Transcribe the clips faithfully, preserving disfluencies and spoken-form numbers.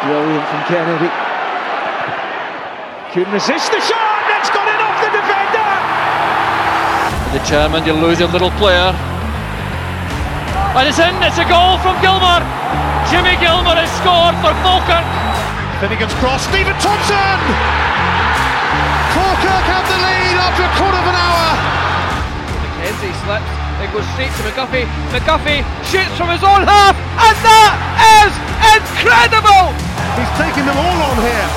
Brilliant from Kennedy. Couldn't resist the shot. It's got it off the defender. The chairman, you lose your little player. And it's in. It's a goal from Gilmour. Jimmy Gilmour has scored for Falkirk. Finnegan's cross. Stephen Thompson. Falkirk have the lead after a quarter of an hour. McKenzie slips. It goes straight to McGuffey. McGuffey shoots from his own half, and that is incredible! He's taking them all on here.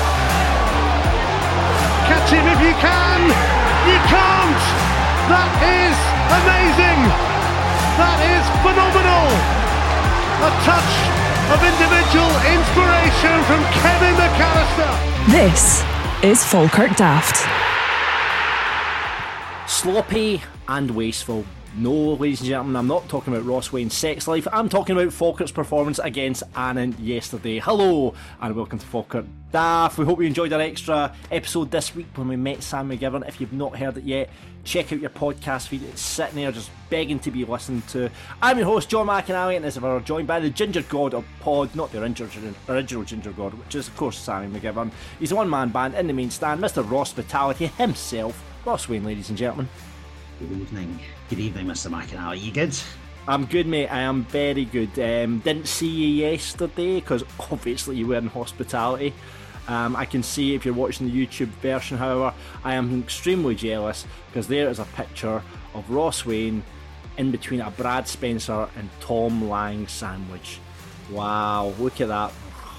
Catch him if you can. You can't. That is amazing. That is phenomenal. A touch of individual inspiration from Kevin McAllister. This is Falkirk Daft. Sloppy and wasteful. No, ladies and gentlemen, I'm not talking about Ross Wain's sex life. I'm talking about Falkirk's performance against Annan yesterday. Hello, and welcome to Falkirk Daft. We hope you enjoyed our extra episode this week when we met Sam McGivern. If you've not heard it yet, check out your podcast feed. It's sitting there just begging to be listened to. I'm your host, John McAnally, and as ever, joined by the ginger god of pod, not the original ginger god, which is, of course, Sammy McGivern. He's a one-man band in the main stand, Mister Rospitality himself, Ross Wain, ladies and gentlemen. Good evening. Good evening, Mister McAnally. You good? I'm good, mate. I am very good. Um, didn't see you yesterday because obviously you were in hospitality. Um, I can see if you're watching the YouTube version, however, I am extremely jealous because there is a picture of Ross Wain in between a Brad Spencer and Tom Lang sandwich. Wow, look at that.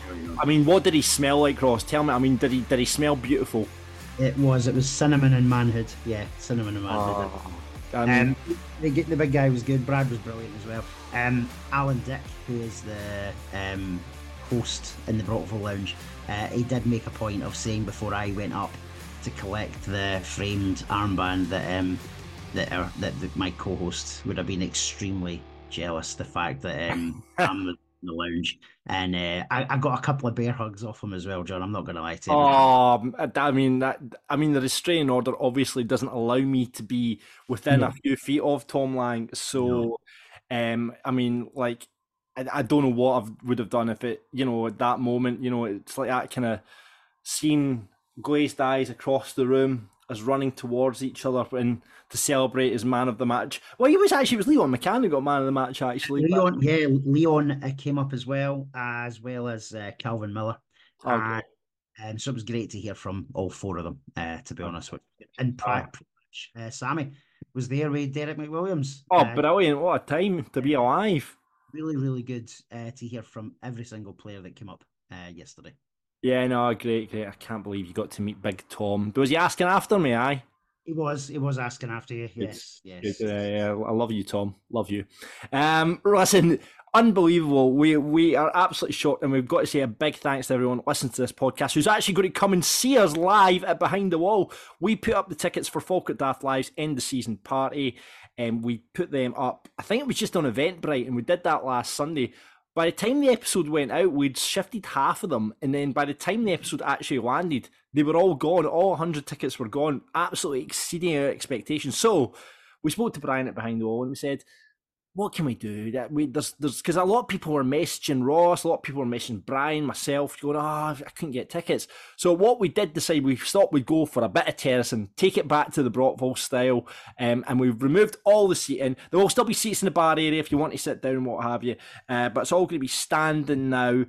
I mean, what did he smell like, Ross? Tell me. I mean, did he did he smell beautiful? It was. It was cinnamon and manhood. Yeah, cinnamon and manhood. Oh, I mean, um, the, the big guy was good. Brad was brilliant as well. Um, Alan Dick, who is the um, host in the Brockville Lounge, uh, he did make a point of saying before I went up to collect the framed armband that um, that, uh, that, that my co-host would have been extremely jealous. The fact that um, I'm the in the lounge, and uh, I, I got a couple of bear hugs off him as well, John. I'm not going to lie to you. Oh, I mean that. I mean the restraining order obviously doesn't allow me to be within No. a few feet of Tom Lang. So, No. um, I mean, like, I, I don't know what I would have done if it, you know, at that moment, you know, it's like that kind of seeing glazed eyes across the room as running towards each other and to celebrate as man of the match. Well, he was actually it was Leon McCann who got man of the match actually. Leon, but... yeah, Leon uh, came up as well, as well as uh, Calvin Miller. Okay. And um, so it was great to hear from all four of them, uh, to be honest with you. And pretty much, uh, Sammy was there with Derek McWilliams. Oh, uh, brilliant. What a time to be alive. Really, really good uh, to hear from every single player that came up uh, yesterday. Yeah, no, great, great. I can't believe you got to meet Big Tom. Was he asking after me, aye? He was, he was asking after you, Good, yes, yes. Good. Uh, yeah, I love you, Tom. Love you. Um, listen, unbelievable. We we are absolutely shocked, and we've got to say a big thanks to everyone listening to this podcast who's actually going to come and see us live at Behind the Wall. We put up the tickets for Falkirk Daft Live's end of season party, and we put them up. I think it was just on Eventbrite, and we did that last Sunday. By the time the episode went out, we'd shifted half of them, and then by the time the episode actually landed, they were all gone. All one hundred tickets were gone, absolutely exceeding our expectations. So we spoke to Brian at Behind the Wall, and we said, what can we do? That we there's there's because a lot of people were messaging Ross, a lot of people were messaging Brian, myself, going, oh, I couldn't get tickets. So what we did decide, we thought we'd go for a bit of terracing, take it back to the Brockville style, um, and we've removed all the seating. There will still be seats in the bar area if you want to sit down and what have you, uh, but it's all going to be standing now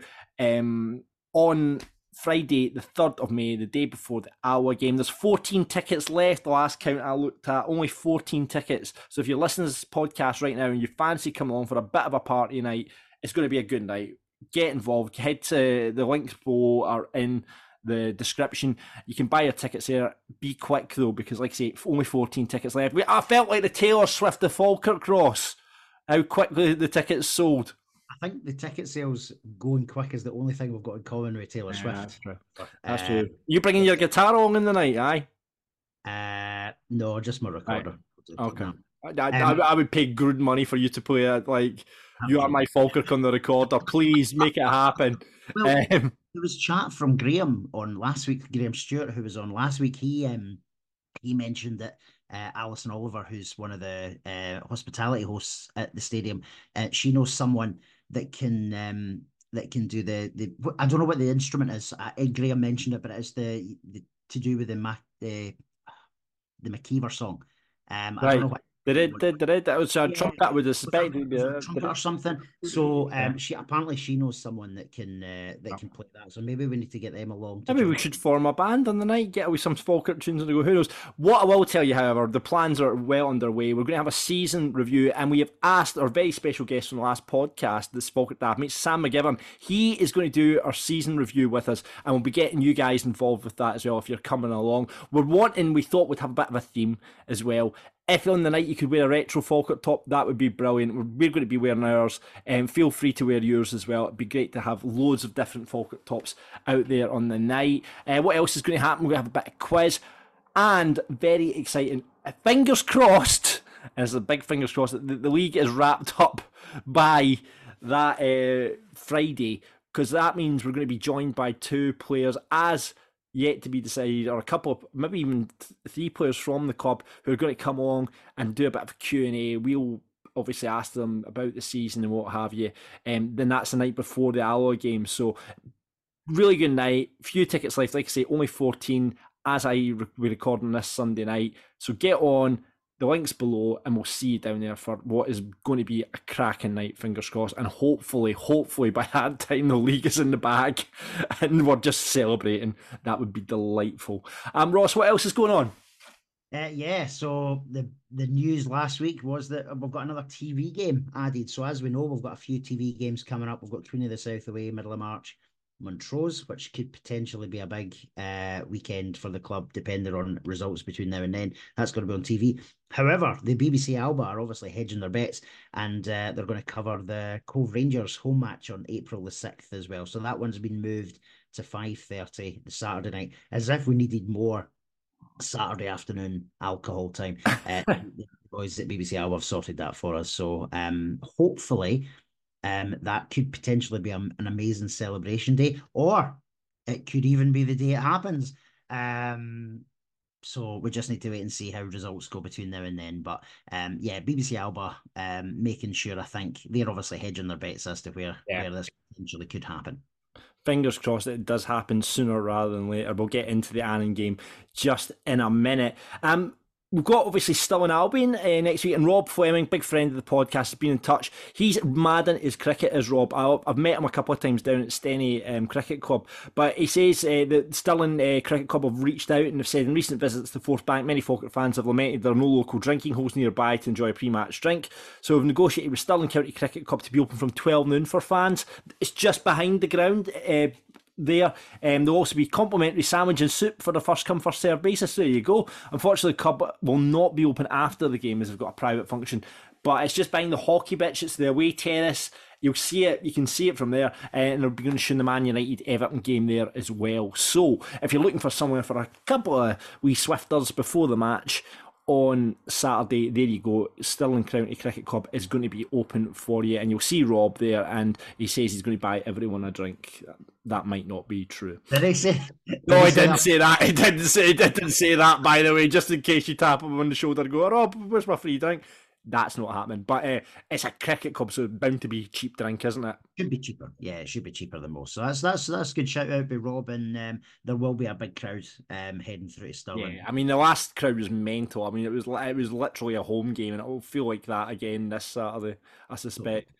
um, on Friday, the third of May, the day before the Alloa game. There's fourteen tickets left. The last count I looked at, only fourteen tickets. So if you're listening to this podcast right now and you fancy coming along for a bit of a party night, it's going to be a good night. Get involved. Head to the links below or in the description. You can buy your tickets there. Be quick though, because like I say, only fourteen tickets left. I felt like the Taylor Swift of Falkirk, Ross. How quickly the tickets sold. I think the ticket sales going quick is the only thing we've got in common with Taylor Swift. Yeah, that's true. That's um, true. You bringing your guitar along in the night, aye? Uh, no, just my recorder. Right. Okay. No. I, I, Um, I would pay good money for you to play it. Like, you are my Falkirk on the recorder. Please make it happen. Well, Um, there was chat from Graham on last week. Graham Stewart, who was on last week, he um he mentioned that uh, Alison Oliver, who's one of the uh, hospitality hosts at the stadium, uh, she knows someone that can um that can do the, the I don't know what the instrument is. Uh, Ed Graham mentioned it, but it's the, the to do with the Mac, the the McKeever song. Um, I right. don't know what. The red, the, the red, that was a Yeah, trumpet. I would have suspected a, uh, a trumpet or something. So um, yeah. she apparently she knows someone that can uh, that can play that. So maybe we need to get them along. Maybe we should form a band on the night, get away some Falkirk tunes and go. Who knows? What I will tell you, however, the plans are well underway. We're going to have a season review, and we have asked our very special guest from the last podcast, the Falkirk Daft meets Sam McGivern. He is going to do our season review with us, and we'll be getting you guys involved with that as well if you're coming along. We're wanting, we thought we'd have a bit of a theme as well. If on the night you could wear a retro Falkirk top, that would be brilliant. We're, we're going to be wearing ours, and um, feel free to wear yours as well. It'd be great to have loads of different Falkirk tops out there on the night. Uh, what else is going to happen? We're going to have a bit of quiz, and very exciting. Fingers crossed, as a big fingers crossed, that the, the league is wrapped up by that uh, Friday, because that means we're going to be joined by two players as yet to be decided, or a couple of, maybe even th- three players from the club who are going to come along and do a bit of a Q and A. We'll obviously ask them about the season and what have you. And um, then that's the night before the Alloy game. So really good night. Few tickets left. Like I say, only fourteen as I re- we're recording this Sunday night. So get on. The link's below, and we'll see you down there for what is going to be a cracking night, fingers crossed. And hopefully, hopefully by that time the league is in the bag and we're just celebrating. That would be delightful. Um, Ross, what else is going on? Uh, yeah, so the the news last week was that we've got another T V game added. So as we know, we've got a few T V games coming up. We've got Queen of the South away, middle of March. Montrose, which could potentially be a big uh, weekend for the club, depending on results between now and then. That's going to be on T V. However, the B B C Alba are obviously hedging their bets, and uh, they're going to cover the Cove Rangers home match on April the sixth as well. So that one's been moved to five thirty the Saturday night, as if we needed more Saturday afternoon alcohol time. Uh, the boys at B B C Alba have sorted that for us. So um, hopefully... Um, that could potentially be a, an amazing celebration day, or it could even be the day it happens. Um, so we just need to wait and see how results go between now and then. But um, yeah, B B C Alba um, making sure, I think they're obviously hedging their bets as to where, yeah. where this potentially could happen. Fingers crossed that it does happen sooner rather than later. We'll get into the Annan game just in a minute. Um, We've got obviously Stirling Albion uh, next week, and Rob Fleming, big friend of the podcast, has been in touch. He's mad in his cricket as Rob. I've met him a couple of times down at Steny um, Cricket Club, but he says uh, that Stirling uh, Cricket Club have reached out and have said in recent visits to Forth Bank, many Falkirk fans have lamented there are no local drinking holes nearby to enjoy a pre-match drink. So we've negotiated with Stirling County Cricket Club to be open from twelve noon for fans. It's just behind the ground. Uh, there. Um, there'll also be complimentary sandwich and soup for the first come first served basis. There you go. Unfortunately, the club will not be open after the game as they've got a private function, but it's just behind the hockey pitch. It's the away terrace. You'll see it. You can see it from there, and they're going to show the Man United Everton game there as well. So if you're looking for somewhere for a couple of wee swifters before the match on Saturday, there you go. Stirling County Cricket Club is going to be open for you, and you'll see Rob there, and he says he's going to buy everyone a drink. That might not be true. Did he say? Did no, he he say didn't that? say that. He didn't say. He didn't say that. By the way, just in case you tap him on the shoulder and go, "Rob, where's my free drink?" That's not happening. But uh, it's a cricket club, so it's bound to be cheap drink, isn't it? Should be cheaper. Yeah, it should be cheaper than most. So that's that's that's a good shout out by Rob, and um, there will be a big crowd um, heading through to Stirling. Yeah, I mean the last crowd was mental. I mean it was it was literally a home game, and it will feel like that again this Saturday, I suspect.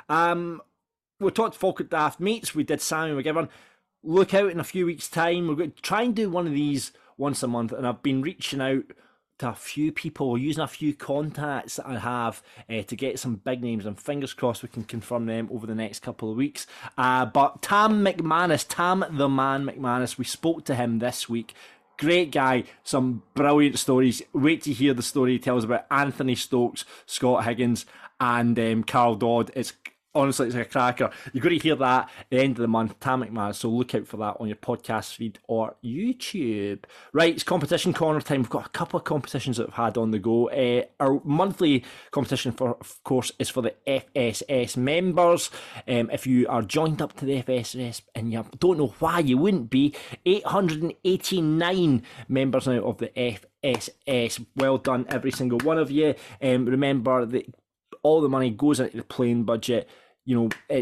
Um, we talked Falkirk Daft Meets. We did Sammy McGivern. Look out in a few weeks' time. We're going to try and do one of these once a month, and I've been reaching out to a few people, using a few contacts that I have uh, to get some big names, and fingers crossed we can confirm them over the next couple of weeks. Uh, but Tam McManus, Tam the Man McManus, we spoke to him this week. Great guy, some brilliant stories. Wait to hear the story he tells about Anthony Stokes, Scott Higgins, and um, Carl Dodd. It's honestly, it's like a cracker. You're going to hear that at the end of the month, Tam McManus, so look out for that on your podcast feed or YouTube. Right, it's competition corner time. We've got a couple of competitions that we've had on the go. Uh, our monthly competition, for, of course, is for the F S S members. Um, if you are joined up to the F S S and you don't know why you wouldn't be, eight hundred eighty-nine members now of the F S S. Well done, every single one of you. Um, remember that all the money goes into the playing budget. You know, it's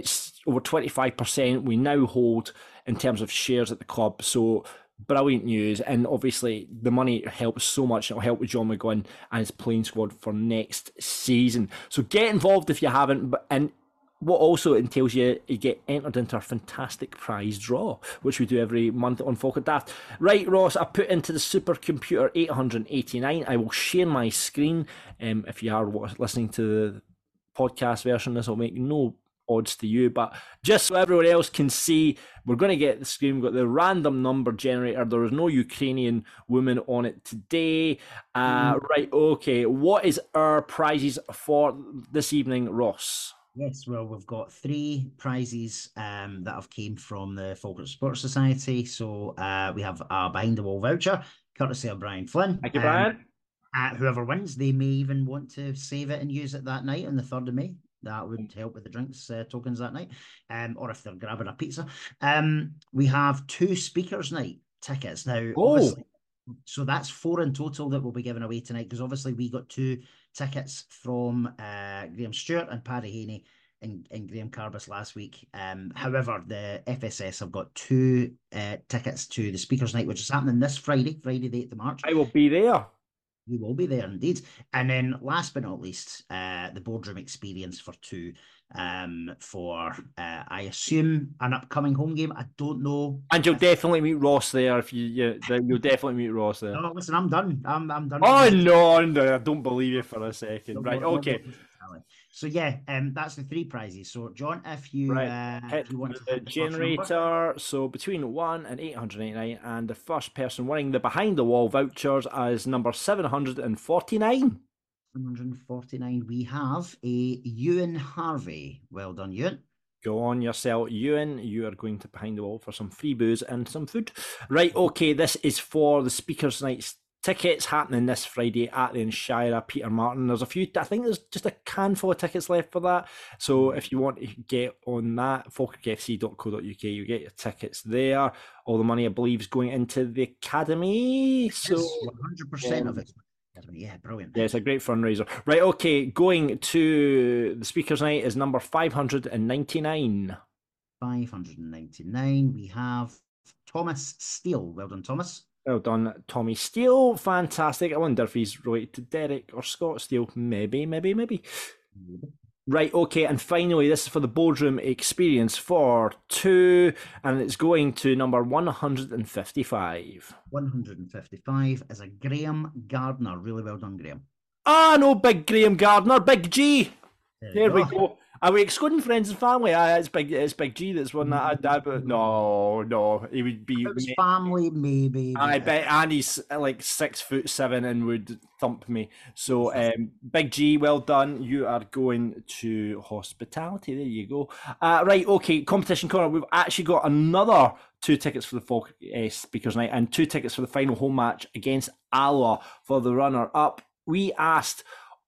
over twenty-five percent we now hold in terms of shares at the club. So brilliant news. And obviously the money helps so much. It'll help with John McGuinn and his playing squad for next season. So get involved if you haven't. But and what also entails you, you get entered into our fantastic prize draw, which we do every month on Falkirk Daft. Right, Ross, I put into the supercomputer eight hundred eighty-nine. I will share my screen. Um, if you are listening to the podcast version, this will make no odds to you, but just so everyone else can see, we're going to get the screen. We've got the random number generator. There is no Ukrainian woman on it today. Uh, mm. Right, okay. What is our prizes for this evening, Ross? Yes, well, we've got three prizes um, that have came from the Falkirk Sports Society. So uh, we have a behind the wall voucher, courtesy of Brian Flynn. Thank you, Brian. Um, uh, whoever wins, they may even want to save it and use it that night on the third of May. That would help with the drinks uh, tokens that night, um, or if they're grabbing a pizza. Um, we have two speakers night tickets now. Oh. Obviously, so that's four in total that we'll be giving away tonight, because obviously we got two tickets from uh, Graham Stewart and Paddy Haney and, and Graham Carbis last week. Um, however, the F S S have got two uh, tickets to the speakers night, which is happening this Friday, Friday the eighth of March. I will be there. We will be there indeed. And then last but not least, uh, the boardroom experience for two um, for, uh, I assume, an upcoming home game. I don't know. And you'll definitely meet Ross there. If you, you You'll definitely meet Ross there. No, listen, I'm done. I'm, I'm done. Oh, no, no, I don't believe you for a second. No, right, no, okay. No, so, yeah, um, that's the three prizes. So, John, if you, right. uh, hit if you want the to hit the generator, so between one and eight hundred eighty-nine, and the first person winning the behind the wall vouchers is number seven hundred forty-nine. seven hundred forty-nine. We have a Ewan Harvey. Well done, Ewan. Go on yourself, Ewan. You are going to behind the wall for some free booze and some food. Right, okay, this is for the Speakers Night tickets happening this Friday at the Shire Peter Martin. There's a few, I think there's just a handful of tickets left for that. So if you want to get on that, falkirk f c dot co dot u k, you get your tickets there. All the money, I believe, is going into the academy. So yes, one hundred percent of it. Yeah, brilliant. Yeah, it's a great fundraiser. Right, okay, going to the Speakers Night is number five hundred ninety-nine. five hundred ninety-nine. We have Thomas Steele. Well done, Thomas. Well done, Tommy Steele. Fantastic. I wonder if he's related to Derek or Scott Steele. Maybe, maybe, maybe. maybe. Right, okay, and finally, this is for the boardroom experience for two, and it's going to number one hundred fifty-five. one hundred fifty-five is a Graham Gardner. Really well done, Graham. Ah, no, big Graham Gardner, Big G. There, there we go. Are we excluding friends and family? Ah, it's big. It's Big G that's won that. I, I, but no, no, he would be. It was family, maybe. I bet Andy's like six foot seven and would thump me. So, um, Big G, well done. You are going to hospitality. There you go. Uh, right, okay. Competition corner. We've actually got another two tickets for the Falkirk uh, Speakers Night and two tickets for the final home match against Alloa for the runner up. We asked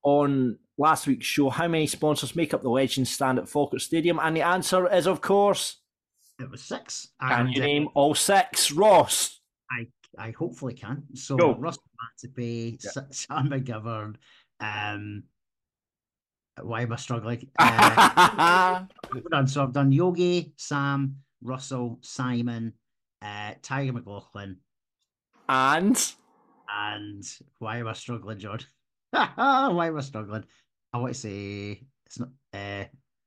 on last week's show how many sponsors make up the Legends stand at Falkirk Stadium, and the answer is, of course, it was six. Can and, you uh, name all six, Ross? I I hopefully can. So Go. Russell Matipe, yeah. Sam McGovern, um, why am I struggling? Uh, so I've done Yogi, Sam, Russell, Simon, uh, Tiger McLaughlin, and and why am I struggling, John? Why am I struggling? I want to say it's not. Uh,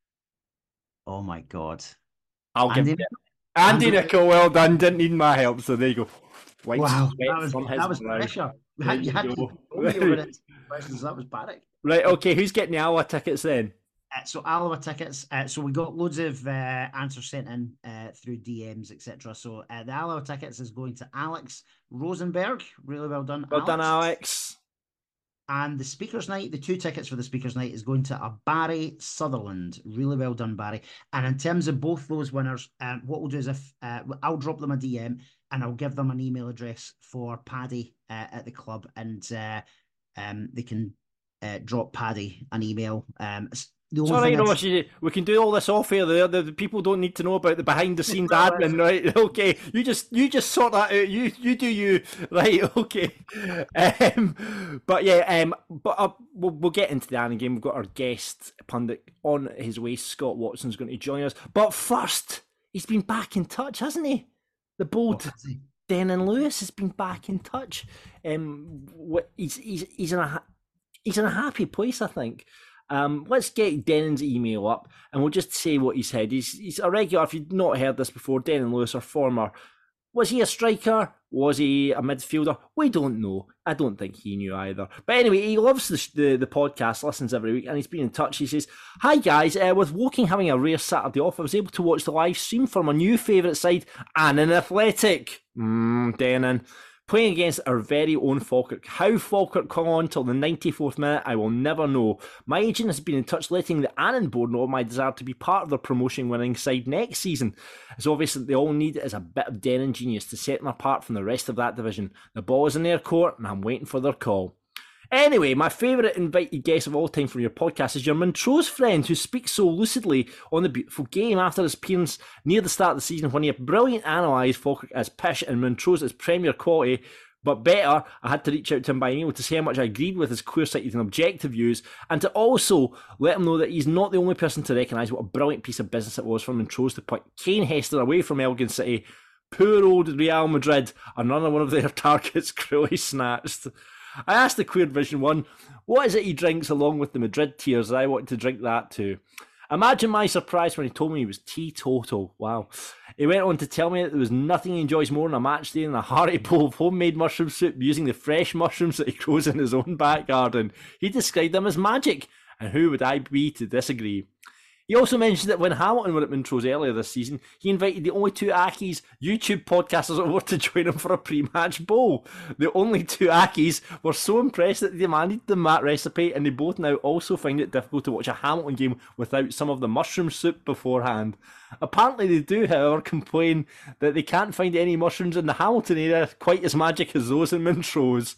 oh my god! I'll Andy give it. Andy, Andy Nicol, well done. Didn't need my help, so there you go. White wow, that was that was pressure. You had, you had to over it. Questions. That was panic. Right. Okay. Who's getting the Alloa tickets then? Uh, so Alloa tickets. Uh, so we got loads of uh, answers sent in uh, through D Ms, et cetera. So uh, the Alloa tickets is going to Alex Rosenberg. Really well done. Well Alex. done, Alex. And the Speakers Night, the two tickets for the Speakers Night is going to a Barry Sutherland. Really well done, Barry. And in terms of both those winners, um, what we'll do is if uh, I'll drop them a D M and I'll give them an email address for Paddy uh, at the club, and uh, um, they can uh, drop Paddy an email. Um, the only Sorry, thing no, I'd- she, we can do all this off here. The, the, the people don't need to know about the behind the scenes admin, right? Okay, you just you just sort that out. You you do you, right? Okay. Um, but yeah, um, but uh, we'll we'll get into the Annan game. We've got our guest pundit on his way. Scott Watson's going to join us. But first, he's been back in touch, hasn't he? The bold What is he? Denan Lewis has been back in touch. Um, what he's he's he's in a ha- he's in a happy place, I think. Um, let's get Denon's email up and we'll just say what he said. He's he's a regular. If you've not heard this before, Denan Lewis, our former. Was he a striker? Was he a midfielder? We don't know. I don't think he knew either. But anyway, he loves the the, the podcast, listens every week, and he's been in touch. He says, "Hi guys, uh, with Woking having a rare Saturday off, I was able to watch the live stream for my new favourite side, Annan Athletic. Mmm, Denon. Playing against our very own Falkirk. How Falkirk clung on till the ninety-fourth minute, I will never know. My agent has been in touch letting the Annan board know my desire to be part of their promotion winning side next season. It's obvious that they all need is a bit of Denon genius to set them apart from the rest of that division. The ball is in their court and I'm waiting for their call. Anyway, my favourite invited guest of all time from your podcast is your Montrose friend who speaks so lucidly on the beautiful game after his appearance near the start of the season when he brilliantly analysed Falkirk as pish and Montrose as premier quality. But better, I had to reach out to him by email to say how much I agreed with his clear-sighted and objective views and to also let him know that he's not the only person to recognise what a brilliant piece of business it was for Montrose to put Kane Hester away from Elgin City. Poor old Real Madrid, another one of their targets cruelly snatched. I asked the Clear Vision one, what is it he drinks along with the Madrid tears? I wanted to drink that too. Imagine my surprise when he told me he was teetotal. Wow. He went on to tell me that there was nothing he enjoys more than a match day than a hearty bowl of homemade mushroom soup using the fresh mushrooms that he grows in his own back garden. He described them as magic, and who would I be to disagree? He also mentioned that when Hamilton were at Montrose earlier this season, he invited the only two Ackies YouTube podcasters over to join him for a pre-match bowl. The only two Ackies were so impressed that they demanded the mat recipe, and they both now also find it difficult to watch a Hamilton game without some of the mushroom soup beforehand. Apparently they do, however, complain that they can't find any mushrooms in the Hamilton area quite as magic as those in Montrose.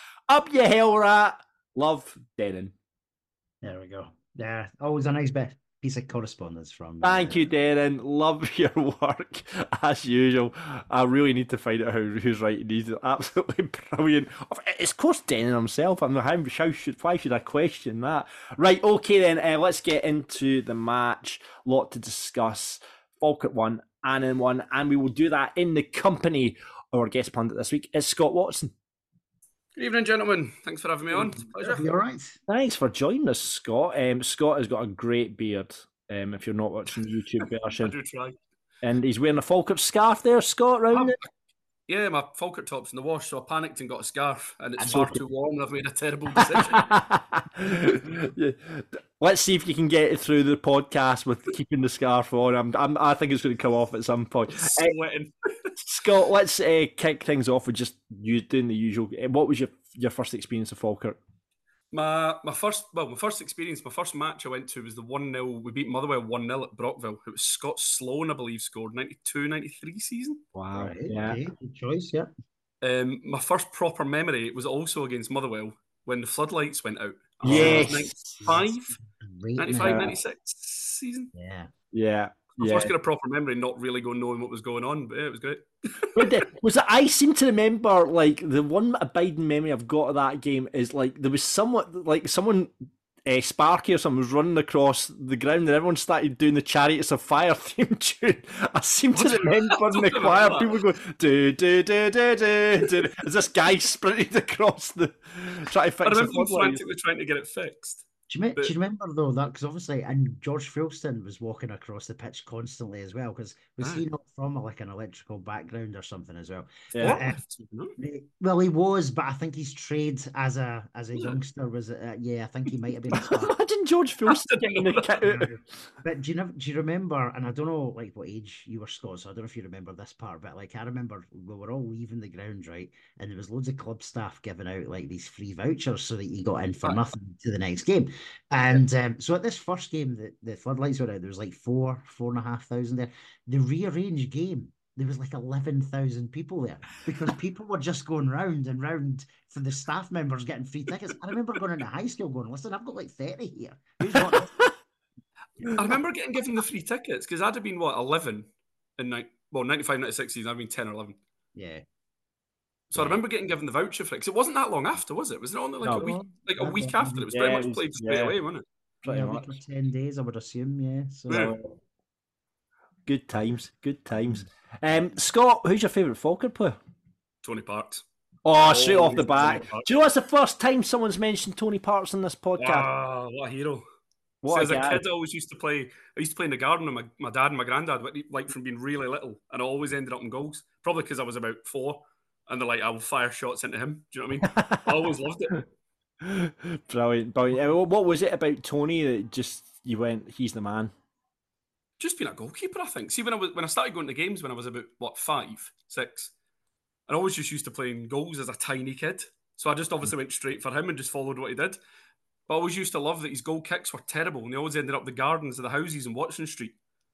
Up you hell rat! Love, Denon. There we go. Yeah, always a nice bit. Piece of correspondence from. Thank uh, you, Darren. Love your work as usual. I really need to find out how who's writing these. They're absolutely brilliant. It's of course Darren himself. I'm how, how should why should I question that? Right, okay then. Uh, let's get into the match. Lot to discuss. Falkirk won, Annan won, and we will do that in the company of our guest pundit this week is Scott Watson. Good evening, gentlemen. Thanks for having me on. It's a pleasure. You all right? Thanks for joining us, Scott. Um, Scott has got a great beard. Um, if you're not watching the YouTube I version, do try. and he's wearing a Falkirk scarf there, Scott. Round Oh, it. Yeah, my Falkirk top's in the wash, so I panicked and got a scarf, and it's That's far okay. too warm, and I've made a terrible decision. Yeah. Let's see if you can get it through the podcast with keeping the scarf on. I'm, I'm, I think it's going to come off at some point. Uh, Sweating. Scott, let's uh, kick things off with just you doing the usual. Uh, What was your your first experience of Falkirk? My my first well, my first experience, my first match I went to was the one nil. We beat Motherwell one nil at Brockville. It was Scott Sloan, I believe, scored ninety-two ninety-three season. Wow. Right, Yeah. okay, good choice, yeah. Um, my first proper memory was also against Motherwell when the floodlights went out. Yes. ninety-five, Great ninety-five, Yeah. ninety-six season. Yeah. Yeah. I Yeah. first got a proper memory, not really going knowing what was going on, but yeah, it was great. But the- was it, I seem to remember like the one abiding memory I've got of that game is like there was somewhat like someone uh, Sparky or someone was running across the ground and everyone started doing the Chariots of Fire theme tune. I seem to remember in the choir people going do do do do do do as this guy sprinted across the trying to I fix the remember them floodlights. frantically trying to get it fixed. Do you, me- But- do you remember though that because obviously and George Filston was walking across the pitch constantly as well because was he Aye. not from like an electrical background or something as well? Yeah. Uh, Well, he was, but I think his trade as a as a Yeah. youngster was uh, yeah, I think he might have been. A star. Imagine George Filson getting the kit out. But do you know? Do you remember? And I don't know, like what age you were, Scott. So I don't know if you remember this part. But like I remember, we were all leaving the ground, right? And there was loads of club staff giving out like these free vouchers so that you got in for Aye. nothing to the next game. And um, so at this first game, the the floodlights were out. There was like four, four and a half thousand there. The rearranged game. There was like eleven thousand people there because people were just going round and round for the staff members getting free tickets. I remember going into high school going, listen, I've got like thirty here. Who's got this? I remember getting given the free tickets because I'd have been, what, eleven in, ni- well, ninety-five, ninety-six season, I'd been ten or eleven. Yeah. So yeah. I remember getting given the voucher for it because it wasn't that long after, was it? Was it only like no, a week like a week after? It was yeah, pretty much was, played straight yeah. away, wasn't it? Pretty yeah, much. A week or ten days, I would assume, yeah. So. yeah. Good times, good times. Um, Scott, who's your favourite Falkirk player? Tony Parks. Oh, straight oh, off the bat. Do you know what's the first time someone's mentioned Tony Parks on this podcast? Wow, what a hero. What so a as guy. a kid, I always used to play, I used to play in the garden with my, my dad and my granddad, like from being really little, and I always ended up in goals. Probably because I was about four, and they're like, I will fire shots into him. Do you know what I mean? I always loved it. Brilliant, brilliant. What was it about Tony that just, you went, he's the man? Just being a goalkeeper, I think. See, when I was when I started going to games when I was about, what, five, six, I always just used to play in goals as a tiny kid. So I just obviously went straight for him and just followed what he did. But I always used to love that his goal kicks were terrible and they always ended up the gardens of the houses in Watson Street.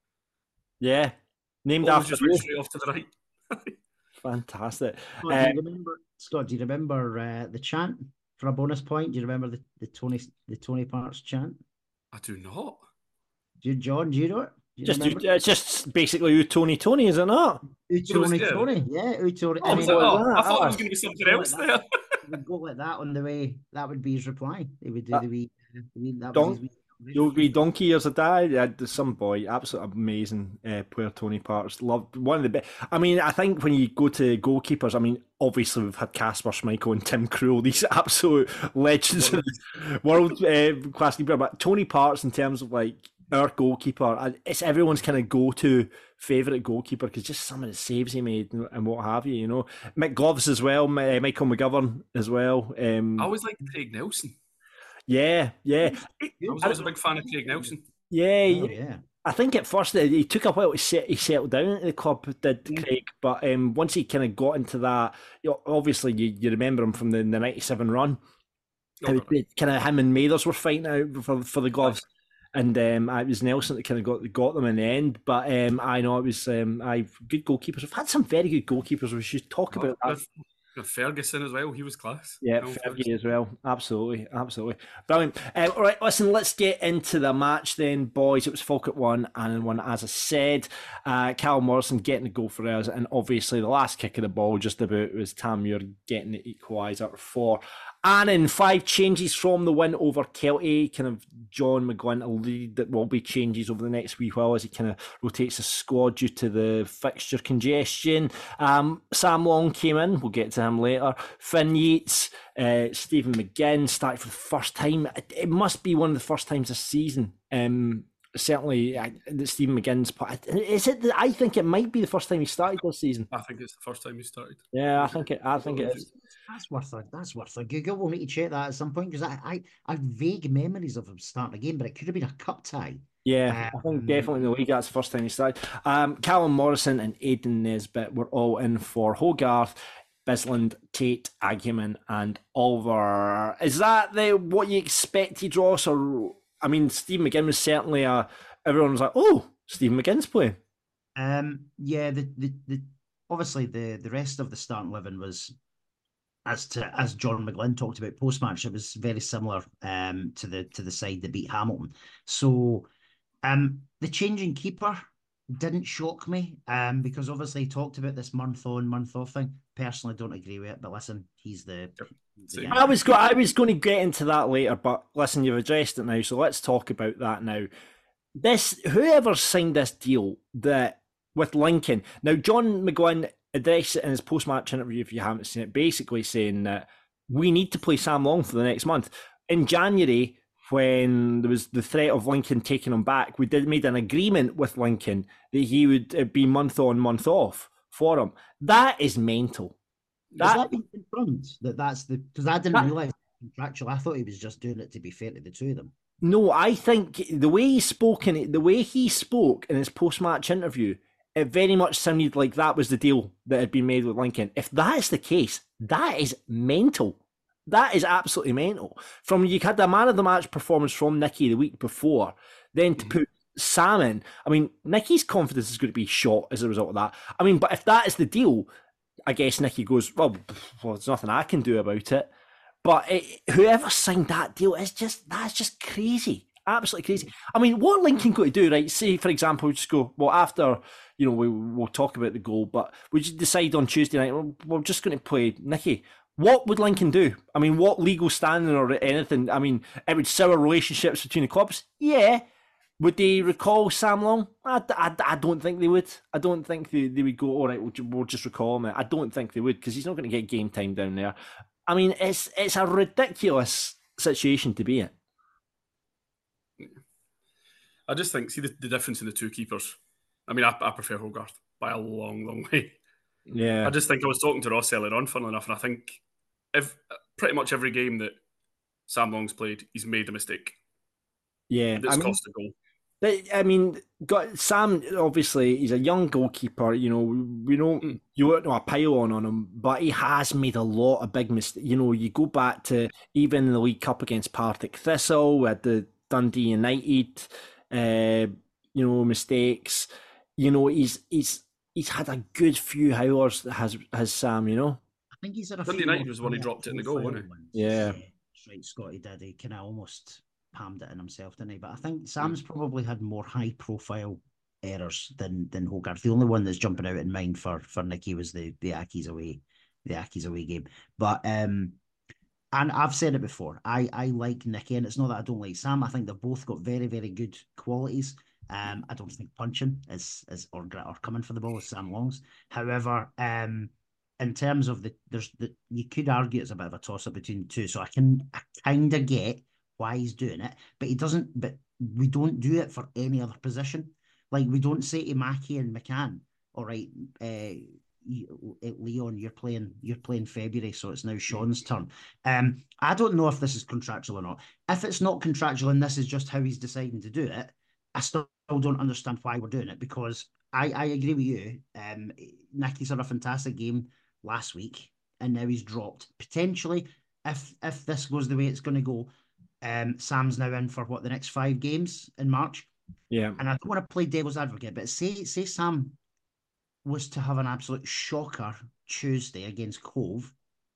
Yeah. Named always after just went straight off to the right. Fantastic. Scott, uh, do you remember, Scott, do you remember uh, the chant for a bonus point? Do you remember the, the Tony the Tony Parks chant? I do not. Do you, John, do you know it? Just it's just basically who Tony Tony, is it not? Who Tony yeah. Tony, yeah, who Tony. Oh, I, mean, oh, I thought there was going to be something else like there. Would go like that on the way. That would be his reply. He would do uh, the wee. That don- was his wee. You'll be donkey years a day. Yeah, some boy, absolutely amazing uh, player. Tony Parks, loved one of the best. I mean, I think when you go to goalkeepers, I mean, obviously we've had Kasper Schmeichel and Tim Krul, these absolute legends of the world uh, class keeper. But Tony Parks, in terms of like our goalkeeper, it's everyone's kind of go-to favourite goalkeeper because just some of the saves he made and, and what have you, you know. Mick Gloves as well, uh, Michael McGovern as well. Um, I always liked Craig Nelson. Yeah, yeah. I was always a big fan of Craig Nelson. Yeah, oh, yeah. I think at first he took a while to set, he settled down at the club, did mm. Craig, but um, once he kind of got into that, you know, obviously you, you remember him from the, the ninety-seven run. Oh, kind of him and Mathers were fighting out for, for the gloves. And um, it was Nelson that kind of got got them in the end. But um, I know it was um, I good goalkeepers. We've had some very good goalkeepers. We should talk oh, about that. Ferguson as well. He was class. Yeah, no, Fergie as well. Absolutely, absolutely. Brilliant. Um, all right, listen, let's get into the match then, boys. It was Falkirk one and one, as I said. Uh, Callum Morrison getting the goal for us. And obviously the last kick of the ball just about was Tam Muir getting the equaliser for Annan. Five changes from the win over Kelty. Kind of John McGlynn alluded that will be changes over the next wee while as he kind of rotates the squad due to the fixture congestion. Um, Sam Long came in. We'll get to him later. Finn Yates, uh, Stephen McGinn started for the first time. It, it must be one of the first times this season. Um, certainly, uh, Stephen McGinn's part. Is it? The, I think it might be the first time he started this season. I think it's the first time he started. Yeah, I think it. I think it is. That's worth a that's worth a Google. We'll need to check that at some point because I, I I have vague memories of him starting a game, but it could have been a cup tie. Yeah, um, I think definitely in the league that's the first time he started. Um, Callum Morrison and Aidan Nesbitt were all in for Hogarth, Bisland, Tate, Agyeman, and Oliver. Is that the what you expected, Ross? Or I mean, Steve McGinn was certainly a. Everyone was like, "Oh, Steve McGinn's playing." Um, yeah, the, the the obviously the the rest of the starting eleven was. As to as John McGlynn talked about post match, it was very similar um, to the to the side that beat Hamilton. So um, the changing keeper didn't shock me um, because obviously he talked about this month on month off thing. Personally, don't agree with it, but listen, he's the. the I was go- I was going to get into that later, but listen, you've addressed it now, so let's talk about that now. This whoever signed this deal that with Lincoln now, John McGlynn addressed it in his post-match interview, if you haven't seen it, basically saying that we need to play Sam Long for the next month. In January, when there was the threat of Lincoln taking him back, we did made an agreement with Lincoln that he would be month on, month off for him. That is mental. That, Has that been confirmed? That that's the because I didn't that, realise contractual. I thought he was just doing it to be fair to the two of them. No, I think the way he spoke in it, the way he spoke in his post-match interview, it very much sounded like that was the deal that had been made with Lincoln. If that is the case, that is mental. That is absolutely mental. From you had the man of the match performance from Nicky the week before, then to put Sam in. I mean, Nicky's confidence is going to be shot as a result of that. I mean, but if that is the deal, I guess Nicky goes, well, well there's nothing I can do about it. But it, whoever signed that deal is just, that's just crazy. Absolutely crazy. I mean, what Lincoln got to do, right? Say, for example, just go, well, after, you know, we, we'll talk about the goal, but we just decide on Tuesday night, well, we're just going to play Nicky. What would Lincoln do? I mean, what legal standing or anything? I mean, it would sour relationships between the clubs. Yeah. Would they recall Sam Long? I, I, I don't think they would. I don't think they, they would go, all right, we'll, we'll just recall him. I don't think they would, because he's not going to get game time down there. I mean, it's it's a ridiculous situation to be in. I just think, see the, the difference in the two keepers. I mean, I, I prefer Hogarth by a long, long way. Yeah. I just think I was talking to Ross earlier on, funnily enough, and I think if pretty much every game that Sam Long's played, he's made a mistake. Yeah. That's I mean, cost a goal. But, I mean, got Sam, obviously, he's a young goalkeeper. You know, we don't, mm. you won't know a pile on on him, but he has made a lot of big mistakes. You know, you go back to even in the League Cup against Partick Thistle, we had the Dundee United, uh, you know, mistakes. You know, he's he's he's had a good few howlers, has has Sam, you know? I think he's had a Dundee few United was the one he dropped it in the goal, wasn't he? Yeah. That's right, Scotty did. He kind of almost palmed it in himself, didn't he? But I think Sam's mm. probably had more high-profile errors than than Hogarth. The only one that's jumping out in mind for for Nicky was the the Accies away, the Accies away game. But um, and I've said it before, I I like Nicky, and it's not that I don't like Sam. I think they've both got very very good qualities. Um, I don't think punching is is or or coming for the ball is Sam Long's. However, um, in terms of the there's the you could argue it's a bit of a toss up between the two. So I can I kind of get why he's doing it, but he doesn't. But we don't do it for any other position. Like we don't say to Mackie and McCann, all right, uh, Leon, you're playing, you're playing February, so it's now Sean's turn. Um, I don't know if this is contractual or not. If it's not contractual and this is just how he's deciding to do it, I still don't understand why we're doing it, because I, I agree with you. Um, Nicky's had a fantastic game last week, and now he's dropped. Potentially, if if this goes the way it's going to go, um, Sam's now in for what, the next five games in March. Yeah, and I don't want to play devil's advocate, but say say Sam was to have an absolute shocker Tuesday against Cove,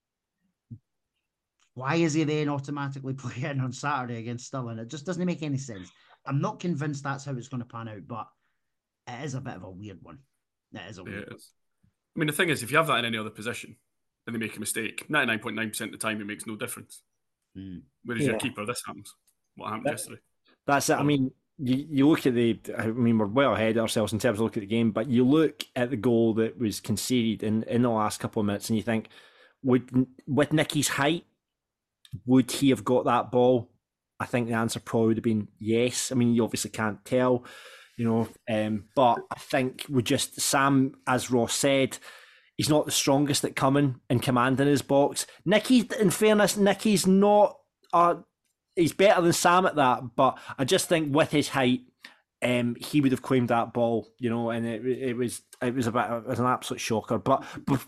why is he then automatically playing on Saturday against Stirling? It just doesn't make any sense. I'm not convinced that's how it's going to pan out, but it is a bit of a weird one. It is a weird yeah, one. I mean, the thing is, if you have that in any other position and they make a mistake, ninety-nine point nine percent of the time it makes no difference. Mm. Whereas yeah. your keeper, this happens. What happened that, yesterday? That's it. I mean, you, you look at the, I mean, we're well ahead of ourselves in terms of looking at the game, but you look at the goal that was conceded in, in the last couple of minutes and you think, would with Nicky's height, would he have got that ball? I think the answer probably would have been yes. I mean, you obviously can't tell, you know, um, but I think we just, Sam, as Ross said, he's not the strongest at coming and commanding his box. Nicky, in fairness, Nicky's not, uh, he's better than Sam at that, but I just think with his height, um, he would have claimed that ball, you know, and it it was it was a bit, it was an absolute shocker. But, but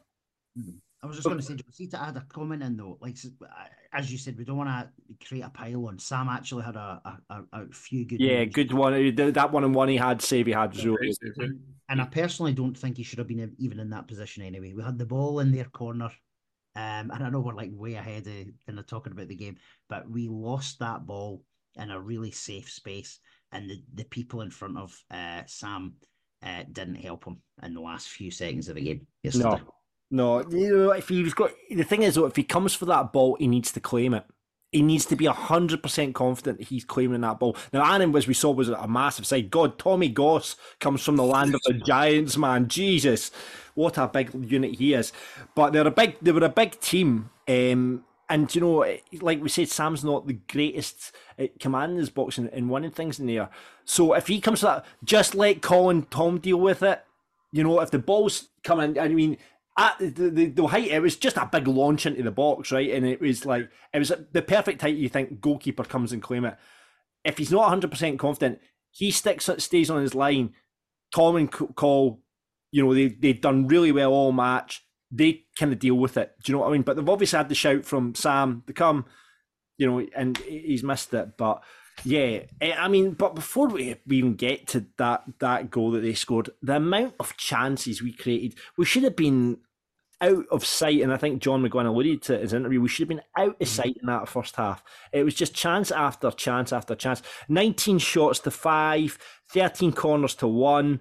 I was just going to say, see, to add a comment in though, like as you said, we don't want to create a pile on. Sam actually had a a, a few good. Yeah, moves. good one. That one and one he had, save he had. Yeah, really. And, and I personally don't think he should have been even in that position anyway. We had the ball in their corner. Um, and I know we're like way ahead of kind of talking about the game, but we lost that ball in a really safe space, and the, the people in front of uh, Sam uh, didn't help him in the last few seconds of the game yesterday. No, no. You know, if he's got the thing is though, if he comes for that ball, he needs to claim it. He needs to be a hundred percent confident that he's claiming that ball. Now, Annan, as we saw, was a massive side. God, Tommy Goss comes from the land of the Giants, man. Jesus, what a big unit he is. But they're a big, they were a big team, um, and you know, like we said, Sam's not the greatest at commanding his box and, and winning things in there. So if he comes to that, just let Colin Tom deal with it. You know, if the ball's coming, I mean. At the, the, the height, it was just a big launch into the box, right? And it was like, it was the perfect height. You think goalkeeper comes and claim it. If he's not one hundred percent confident, he sticks, stays on his line. Tom and Cole, you know, they, they've done really well all match. They kind of deal with it. Do you know what I mean? But they've obviously had the shout from Sam to come, you know, and he's missed it. But yeah, I mean, but before we even get to that that goal that they scored, the amount of chances we created, we should have been out of sight, and I think John McGuinn alluded to it in his interview, we should have been out of sight in that first half. It was just chance after chance after chance. nineteen shots to five, thirteen corners to one.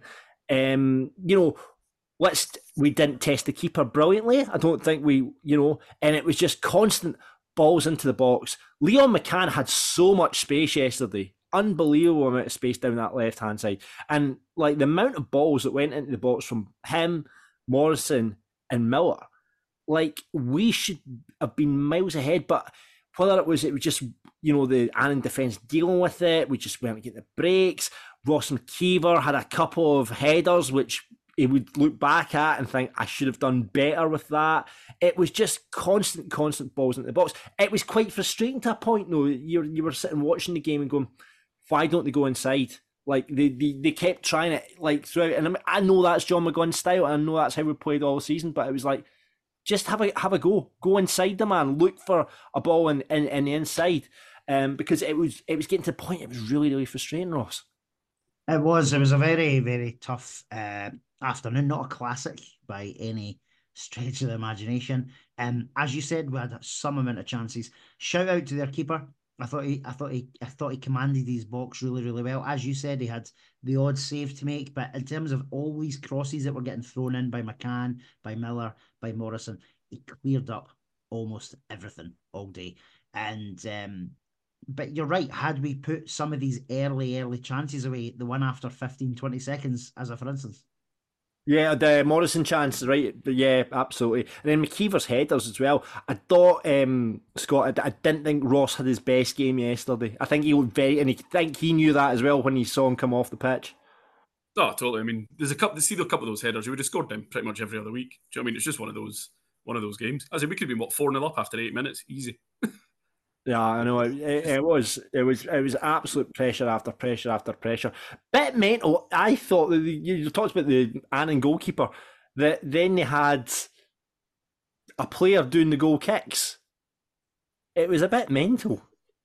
Um, you know, let's we didn't test the keeper brilliantly. I don't think we, you know, and it was just constant balls into the box. Leon McCann had so much space yesterday. Unbelievable amount of space down that left-hand side. And like the amount of balls that went into the box from him, Morrison and Miller, like we should have been miles ahead. But whether it was, it was just, you know, the Annan defence dealing with it, we just weren't getting the breaks. Ross McKeever had a couple of headers, which he would look back at and think, I should have done better with that. It was just constant, constant balls into the box. It was quite frustrating to a point, though. You you were sitting watching the game and going, why don't they go inside? Like, they, they, they kept trying it, like, throughout. And I, mean, I know that's John McGuinn's style, and I know that's how we played all season, but it was like, just have a have a go. Go inside the man. Look for a ball in, in, in the inside. Um, because it was it was getting to the point, it was really, really frustrating, Ross. It was. It was a very, very tough uh, afternoon. Not a classic by any stretch of the imagination. Um, as you said, we had some amount of chances. Shout out to their keeper. I thought he, I thought he, I thought he commanded his box really, really well. As you said, he had the odd save to make, but in terms of all these crosses that were getting thrown in by McCann, by Miller, by Morrison, he cleared up almost everything all day. And um, but you're right. Had we put some of these early, early chances away, the one after fifteen, twenty seconds, as a for instance. Yeah, the Morrison chance, right? Yeah, absolutely. And then McKeever's headers as well. I thought, um, Scott, I, I didn't think Ross had his best game yesterday. I think he looked very, and I think he knew that as well when he saw him come off the pitch. Oh, totally. I mean, there's a couple. See a couple of those headers. We would have scored them pretty much every other week. Do you know what I mean? It's just one of those, one of those games. I said we could have been what four nil up after eight minutes, easy. Yeah, I know. It, it, it was, it was, it was absolute pressure after pressure after pressure. Bit mental. I thought that the, you talked about the Annan goalkeeper. That then they had a player doing the goal kicks. It was a bit mental.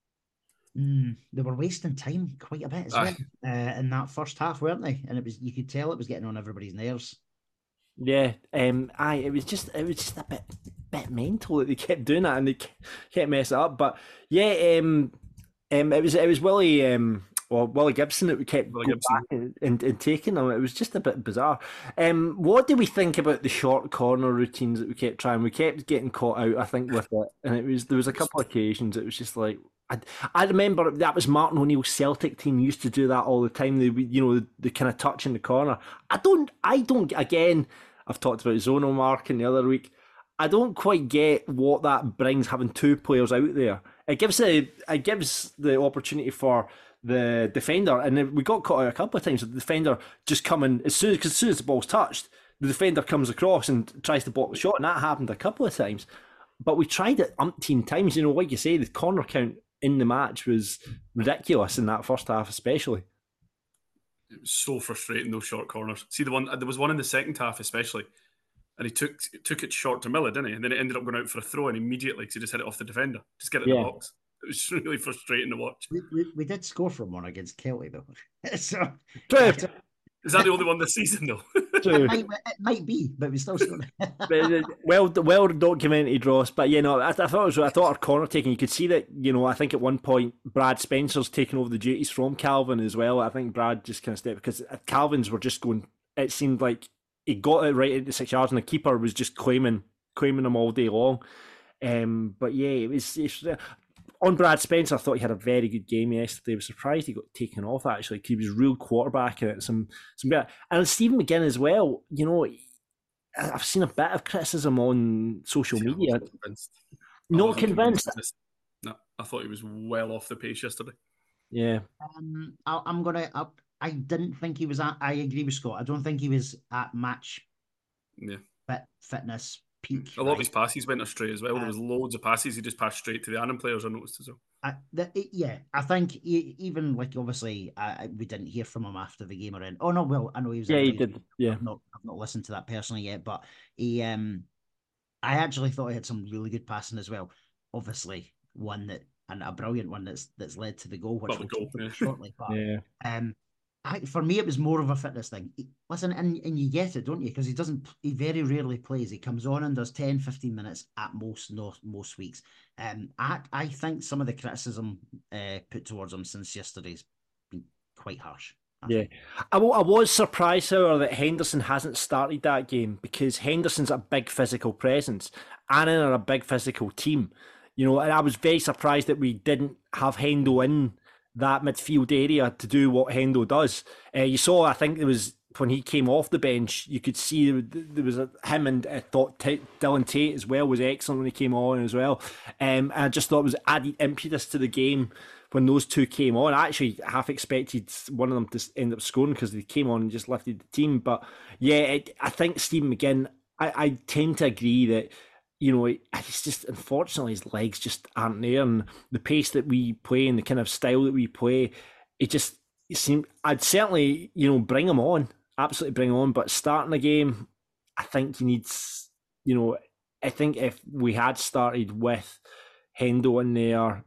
Mm, they were wasting time quite a bit as well uh, in that first half, weren't they? And it was you could tell it was getting on everybody's nerves. Yeah, um, aye, it was just it was just a bit bit mental that they kept doing that and they kept messing it up. But yeah, um, um, it was it was Willie um, well Willie Gibson that we kept Willie going Gibson. back and, and, and taking them. It was just a bit bizarre. Um, what do we think about the short corner routines that we kept trying? We kept getting caught out, I think, with it, and it was there was a couple of occasions it was just like. I, I remember that was Martin O'Neill's Celtic team used to do that all the time. They, you know, the, the kind of touch in the corner. I don't, I don't. Again, I've talked about zonal marking the other week. I don't quite get what that brings having two players out there. It gives the, it gives the opportunity for the defender, and we got caught out a couple of times. The defender just coming as soon as, as soon as the ball's touched, the defender comes across and tries to block the shot, and that happened a couple of times. But we tried it umpteen times. You know, like you say, the corner count in the match was ridiculous in that first half, especially. It was so frustrating, those short corners. See the one, there was one in the second half, especially, and he took took it short to Miller, didn't he? And then it ended up going out for a throw, and immediately because he just hit it off the defender, just get it in Yeah. the box. It was really frustrating to watch. We, we, we did score from one against Kelty though, so True. Is that the only one this season though? True. it, might, it might be, but we still scored. well, well documented, Ross. But you know, I, I thought it was, I thought our corner taking. You could see that. You know, I think at one point Brad Spencer's taking over the duties from Calvin as well. I think Brad just kind of stepped because Calvin's were just going. It seemed like he got it right into six yards, and the keeper was just claiming claiming them all day long. Um, but yeah, it was. It's, on Brad Spencer, I thought he had a very good game yesterday. I was surprised he got taken off, actually. He was real quarterbacking it. Some, some better. And Stephen McGinn as well, you know, I've seen a bit of criticism on social Yeah, media. I wasn't convinced. I Not wasn't convinced? convinced. No, I thought he was well off the pace yesterday. Yeah. Um, I, I'm gonna. I, I didn't think he was at. I agree with Scott. I don't think he was at match Yeah. fit, fitness peak. A lot of right? his passes went astray as well. Uh, There was loads of passes he just passed straight to the Annan players, I noticed as well. I, the, it- yeah, I think he, even like obviously I, we didn't hear from him after the game or in. Oh no, well I know he was. Yeah, he invited. did. Yeah. I've not I've not listened to that personally yet, but he um, I actually thought he had some really good passing as well. Obviously, one that and a brilliant one that's that's led to the goal, which Well, the we'll goal, talk about yeah. shortly. But Yeah. um, I, for me, it was more of a fitness thing. He, listen, and, and you get it, don't you? Because he doesn't, he very rarely plays. He comes on and does ten, fifteen minutes at most, no, most weeks. Um, I, I think some of the criticism uh, put towards him since yesterday's been quite harsh. I Yeah, I, I was surprised, however, that Henderson hasn't started that game because Henderson's a big physical presence. Annan are a big physical team, you know, and I was very surprised that we didn't have Hendo in that midfield area to do what Hendo does. Uh, you saw, I think there was, when he came off the bench, you could see there was a, him and I thought T- Dylan Tate as well was excellent when he came on as well. Um, and I just thought it was added impetus to the game when those two came on. I actually half expected one of them to end up scoring because they came on and just lifted the team. But yeah, it, I think Stephen McGinn, I, I tend to agree that, you know, it's just, unfortunately, his legs just aren't there. And the pace that we play and the kind of style that we play, it just it seemed, I'd certainly, you know, bring him on, absolutely bring him on. But starting a game, I think he needs, you know, I think if we had started with Hendo in there,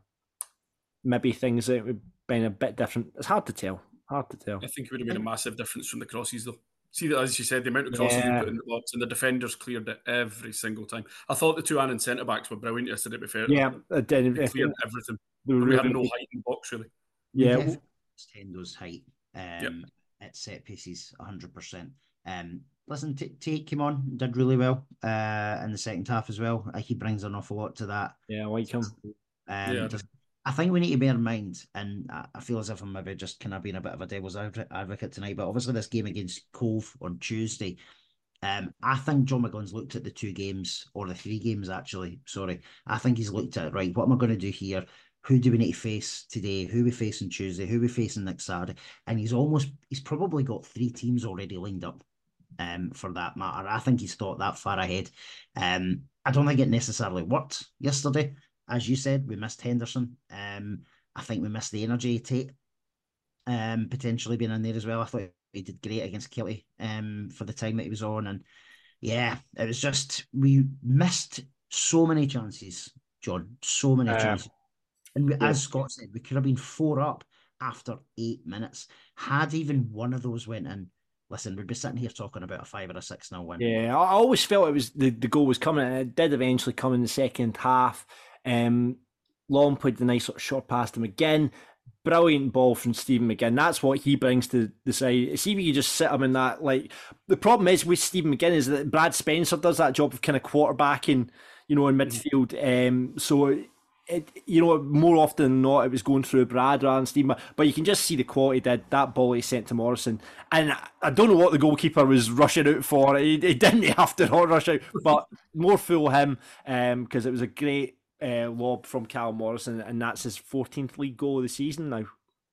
maybe things that would have been a bit different. It's hard to tell. Hard to tell. I think it would have been a massive difference from the crosses, though. See that, as you said, the amount of crosses Yeah. we put in the box and the defenders cleared it every single time. I thought the two Annan centre backs were brilliant yesterday, to be fair. Yeah, I did. They I cleared think everything. they were We had really- no height in the box, really. Yeah, Definitely Hendo's height um, Yep. at set pieces, one hundred percent. Um, listen, T- Tate came on, did really well uh, in the second half as well. Uh, he brings an awful lot to that. yeah, I like him. Um, Yeah. just- I think we need to bear in mind, and I, I feel as if I'm maybe just kind of being a bit of a devil's adv- advocate tonight, but obviously this game against Cove on Tuesday, um, I think John McGunn's looked at the two games, or the three games actually, sorry. I think he's looked at it, right, what am I going to do here? Who do we need to face today? Who we facing Tuesday? Who we facing next Saturday? And he's almost, he's probably got three teams already lined up. Um, for that matter, I think he's thought that far ahead. Um, I don't think it necessarily worked yesterday. As you said, we missed Henderson. Um, I think we missed the energy Tate um, potentially being in there as well. I thought he did great against Kilty um, for the time that he was on. And yeah, it was just, we missed so many chances, John, so many Uh, chances. And we, yeah. as Scott said, we could have been four up after eight minutes. Had even one of those went in, listen, we'd be sitting here talking about a five or a six nil win. Yeah, I I always felt it was the, the goal was coming, and it did eventually come in the second half. Um, Long played the nice sort of short pass to McGinn. Brilliant ball from Stephen McGinn. That's what he brings to the side. See if you just sit him in that. Like, the problem is with Stephen McGinn is that Brad Spencer does that job of kind of quarterbacking, you know, in midfield. Um, so it, you know, more often than not, it was going through Brad rather than Stephen. But you can just see the quality did. That ball he sent to Morrison, and I don't know what the goalkeeper was rushing out for. He, he didn't have to not rush out, but more fool him um, because it was a great. Uh, lob from Cal Morrison, and that's his fourteenth league goal of the season now.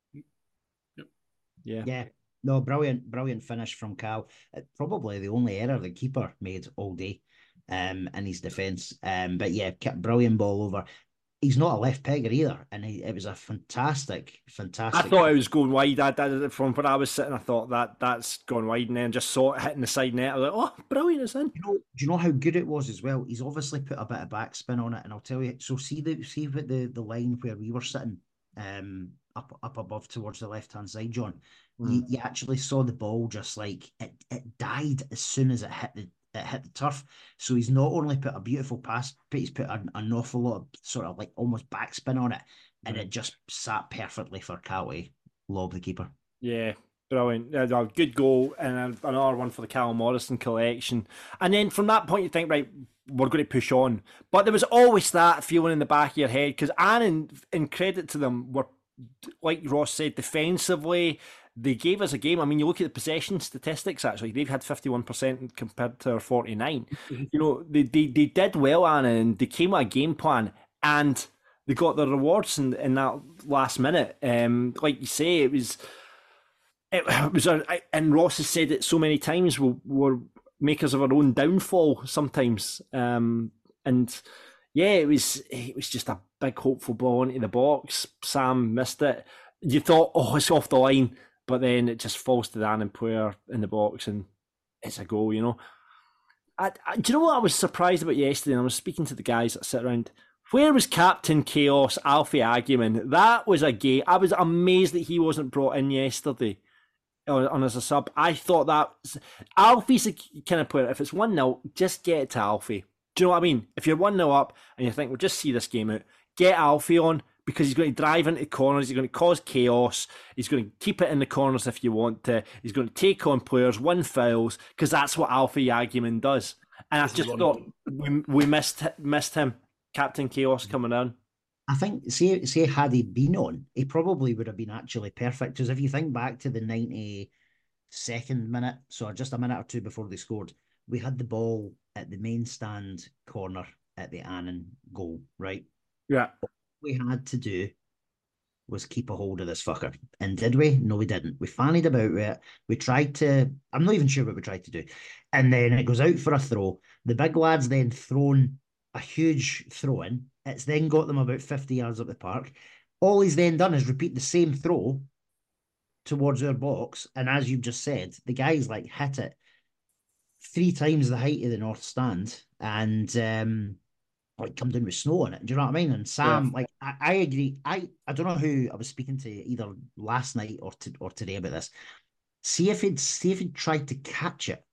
Yep. Yeah. Yeah. No, brilliant, brilliant finish from Cal. Uh, Probably the only error the keeper made all day um, in his defence. Um, but yeah, kept brilliant ball over. He's not a left pegger either, and he, it was a fantastic, fantastic. I thought it was going wide. I did from where I was sitting. I thought that that's gone wide, and then just saw it hitting the side net. I was like, "Oh, brilliant! It's in." You know, do you know how good it was as well? He's obviously put a bit of backspin on it, and I'll tell you. So see the see what the the line where we were sitting, um, up up above towards the left hand side, John. Mm. You, you actually saw the ball just like it it died as soon as it hit the it hit the turf. So he's not only put a beautiful pass, but he's put an, an awful lot of sort of like almost backspin on it, and Mm. it just sat perfectly for Cal to lob the keeper. Yeah, brilliant. Uh, a good goal, and another one for the Cal Morrison collection. And then from that point, you think, right, we're going to push on. But there was always that feeling in the back of your head because Annan, in credit to them, were, like Ross said, defensively. They gave us a game. I mean, you look at the possession statistics, actually, they've had fifty-one percent compared to our forty-nine. You know, they, they, they did well, Anna, and they came with a game plan, and they got the rewards in, in that last minute. Um, like you say, it was, it was, a, and Ross has said it so many times, we're, we're makers of our own downfall sometimes. Um, and yeah, it was, it was just a big hopeful ball into the box. Sam missed it. You thought, oh, it's off the line. But then it just falls to the Annan player in the box and it's a goal, you know. I, I, do you know what I was surprised about yesterday? And I was speaking to the guys that sit around. Where was Captain Chaos, Alfie Agyeman? That was a game. I was amazed that he wasn't brought in yesterday. on, on as a sub. I thought that Alfie's the kind of player. If it's one nil, just get it to Alfie. Do you know what I mean? If you're one nil up and you think we'll just see this game out, get Alfie on because he's going to drive into corners. He's going to cause chaos. He's going to keep it in the corners if you want to. He's going to take on players, win fouls because that's what Alfie Yagiman does. And I just thought we we missed missed him, Captain Chaos coming on. I think, say, say had he been on, he probably would have been actually perfect. Because if you think back to the ninety-second minute, so just a minute or two before they scored, we had the ball at the main stand corner at the Annan goal, right? Yeah. What we had to do was keep a hold of this fucker. And did we? No, we didn't. We fannied about with it. We tried to, I'm not even sure what we tried to do. And then it goes out for a throw. The big lad's then thrown a huge throw in. It's then got them about fifty yards up the park. All he's then done is repeat the same throw towards our box. And as you've just said, the guy's like hit it three times the height of the north stand and um, like come down with snow on it. Do you know what I mean? And Sam, yeah. like, I, I agree. I, I don't know who I was speaking to either last night or to, or today about this. See if he'd see if he'd tried to catch it.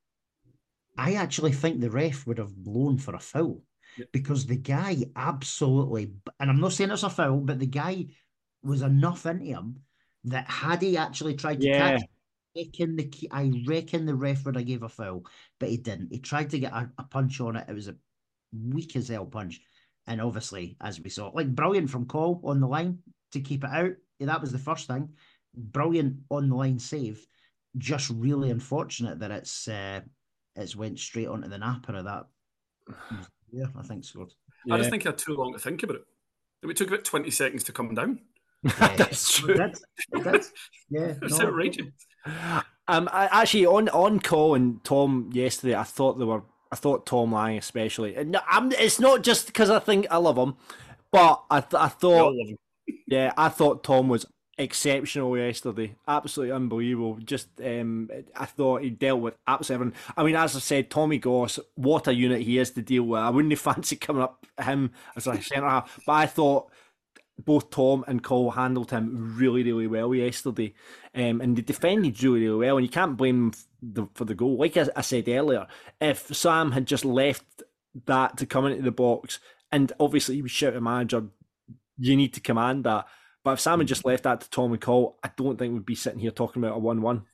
I actually think the ref would have blown for a foul. Because the guy absolutely, and I'm not saying it's a foul, but the guy was enough into him that had he actually tried to yeah. catch him, I reckon, the, I reckon the ref would have gave a foul, but he didn't. He tried to get a, a punch on it. It was a weak as hell punch. And obviously, as we saw, like brilliant from Cole on the line to keep it out. That was the first thing. Brilliant on the line save. Just really unfortunate that it's uh, it's went straight onto the napper of that. Yeah, I think so. Yeah. I just think I had too long to think about it. It took about twenty seconds to come down. Yeah. That's true. That's, that's, yeah, it's no, outrageous. Um, I, actually, on on Cole and Tom yesterday, I thought they were. I thought Tom Lang especially. And I'm, it's not just because I think I love him, but I th- I thought, yeah, I thought Tom was exceptional yesterday. Absolutely unbelievable. Just um, I thought he dealt with absolutely everything. I mean, as I said, Tommy Goss, what a unit he is to deal with. I wouldn't fancy coming up him as a centre half, but I thought both Tom and Cole handled him really, really well yesterday, um, and they defended really, really well. And you can't blame them for the goal. Like I, I said earlier, if Sam had just left that to come into the box, and obviously he was shouting manager, you need to command that. But if Sam had just left that to Tom and Cole, I don't think we'd be sitting here talking about a one-one.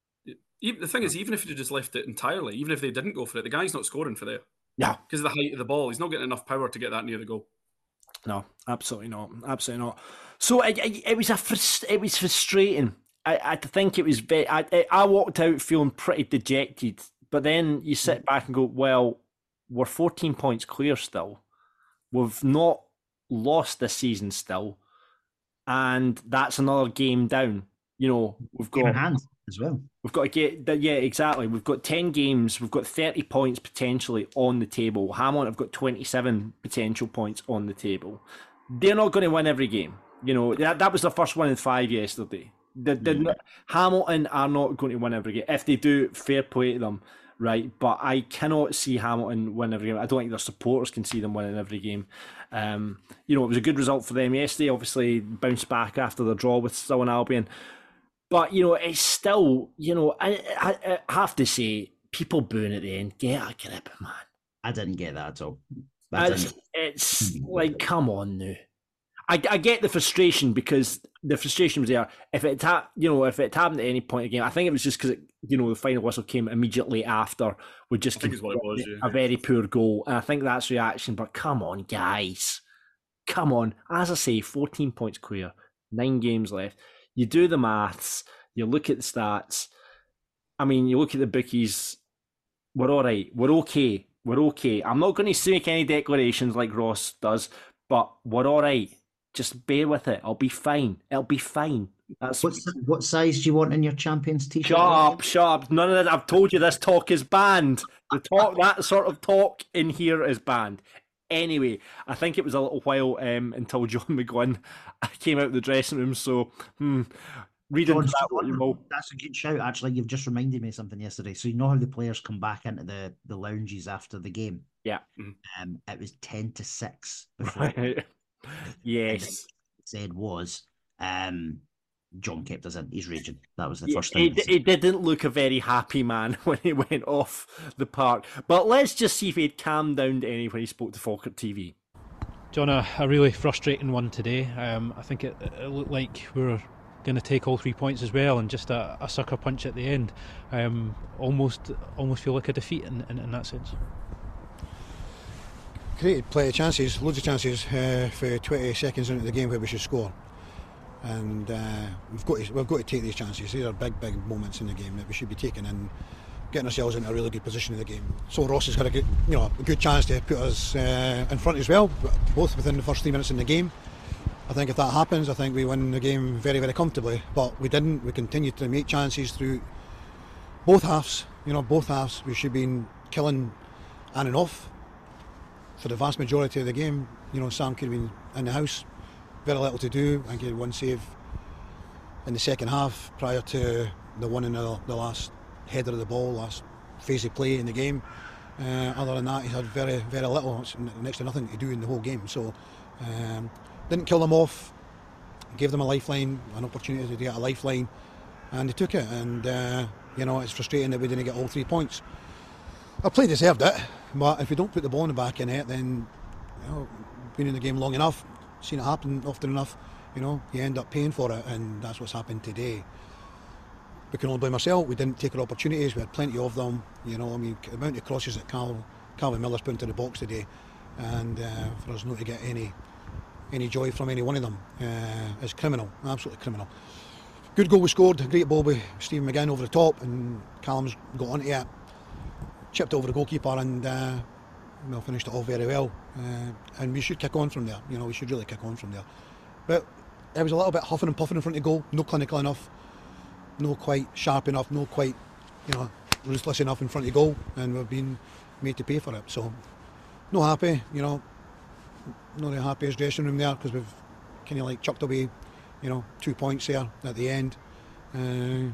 The thing is, even if you just left it entirely, even if they didn't go for it, the guy's not scoring for there. Yeah. Because of the height of the ball. He's not getting enough power to get that near the goal. No, absolutely not. Absolutely not. So it, it, it was a frust- it was frustrating. I, I think it was very... I, I walked out feeling pretty dejected. But then you sit back and go, well, we're fourteen points clear still. We've not lost this season still. And that's another game down. You know, we've got game in hand as well. We've got to get that. Yeah, exactly. We've got ten games. We've got thirty points potentially on the table. Hamilton have got twenty-seven potential points on the table. They're not going to win every game. You know, that, that was the first one in five yesterday. The, the, mm. Hamilton are not going to win every game. If they do, fair play to them, right? But I cannot see Hamilton win every game. I don't think their supporters can see them winning every game. Um, you know, it was a good result for them yesterday. Obviously, bounced back after the draw with Stirling Albion. But, you know, it's still, you know, I, I, I have to say, people booing at the end, get a grip, man. I didn't get that at all. It's, it's like, come on now. I, I get the frustration because the frustration was there. If it ha- you know, if it happened at any point in the game, I think it was just because you know the final whistle came immediately after. We just I think it's what it was, yeah. a very poor goal, and I think that's reaction. But come on, guys, come on. As I say, fourteen points clear, nine games left. You do the maths. You look at the stats. I mean, you look at the bookies. We're all right. We're okay. We're okay. I'm not going to make any declarations like Ross does, but we're all right. Just bear with it. I'll be fine. It'll be fine. That's What's, what size do you want in your Champions t-shirt? Shut up, shut up. None of that. I've told you this talk is banned. The talk, that sort of talk in here is banned. Anyway, I think it was a little while um, until John McGuinn came out of the dressing room. So, hmm, read into that what you will. That's a good shout, actually. You've just reminded me of something yesterday. So you know how the players come back into the, the lounges after the game? Yeah. Um, it was ten to six before. Right. Yes. Said was, um, John kept us in. He's raging. That was the Yeah, first thing. He, he didn't look a very happy man when he went off the park. But let's just see if he'd calmed down to any when he spoke to Falkirk T V. John, a, a really frustrating one today. Um, I think it, it looked like we were going to take all three points as well, and just a, a sucker punch at the end. Um, almost, almost feel like a defeat in, in, in that sense. Created plenty of chances, loads of chances uh, for twenty seconds into the game where we should score, and uh, we've got to, we've got to take these chances. These are big, big moments in the game that we should be taking and getting ourselves in a really good position in the game. So Ross has got a good, you know, a good chance to put us uh, in front as well, both within the first three minutes in the game. I think if that happens, I think we win the game very, very comfortably. But we didn't. We continued to make chances through both halves. You know, both halves. We should have been killing on and off for the vast majority of the game. You know, Sam could have been in the house, very little to do, and get one save in the second half prior to the one in the, the last header of the ball, last phase of play in the game. Uh, other than that, he had very, very little, next to nothing to do in the whole game. So, um, didn't kill them off, gave them a lifeline, an opportunity to get a lifeline, and they took it. And uh, you know, it's frustrating that we didn't get all three points. Our play deserved it, but if we don't put the ball in the back in it, then you know, been in the game long enough, seen it happen often enough, you know, you end up paying for it, and that's what's happened today. We can only blame ourselves. We didn't take our opportunities. We had plenty of them. You know, I mean, the amount of crosses that Cal, Calvin Miller's put into the box today, and uh, for us not to get any any joy from any one of them uh, is criminal, absolutely criminal. Good goal we scored, a great ball by Stephen McGinn over the top, and Callum's got onto it, chipped over the goalkeeper, and uh, well, finished it all very well. Uh, and we should kick on from there. You know, we should really kick on from there. But it was a little bit huffing and puffing in front of goal, no clinical enough, no quite sharp enough, no quite, you know, ruthless enough in front of goal, and we've been made to pay for it. So, not happy, you know, not the happiest dressing room there, because we've kind of like chucked away, you know, two points there at the end. Uh,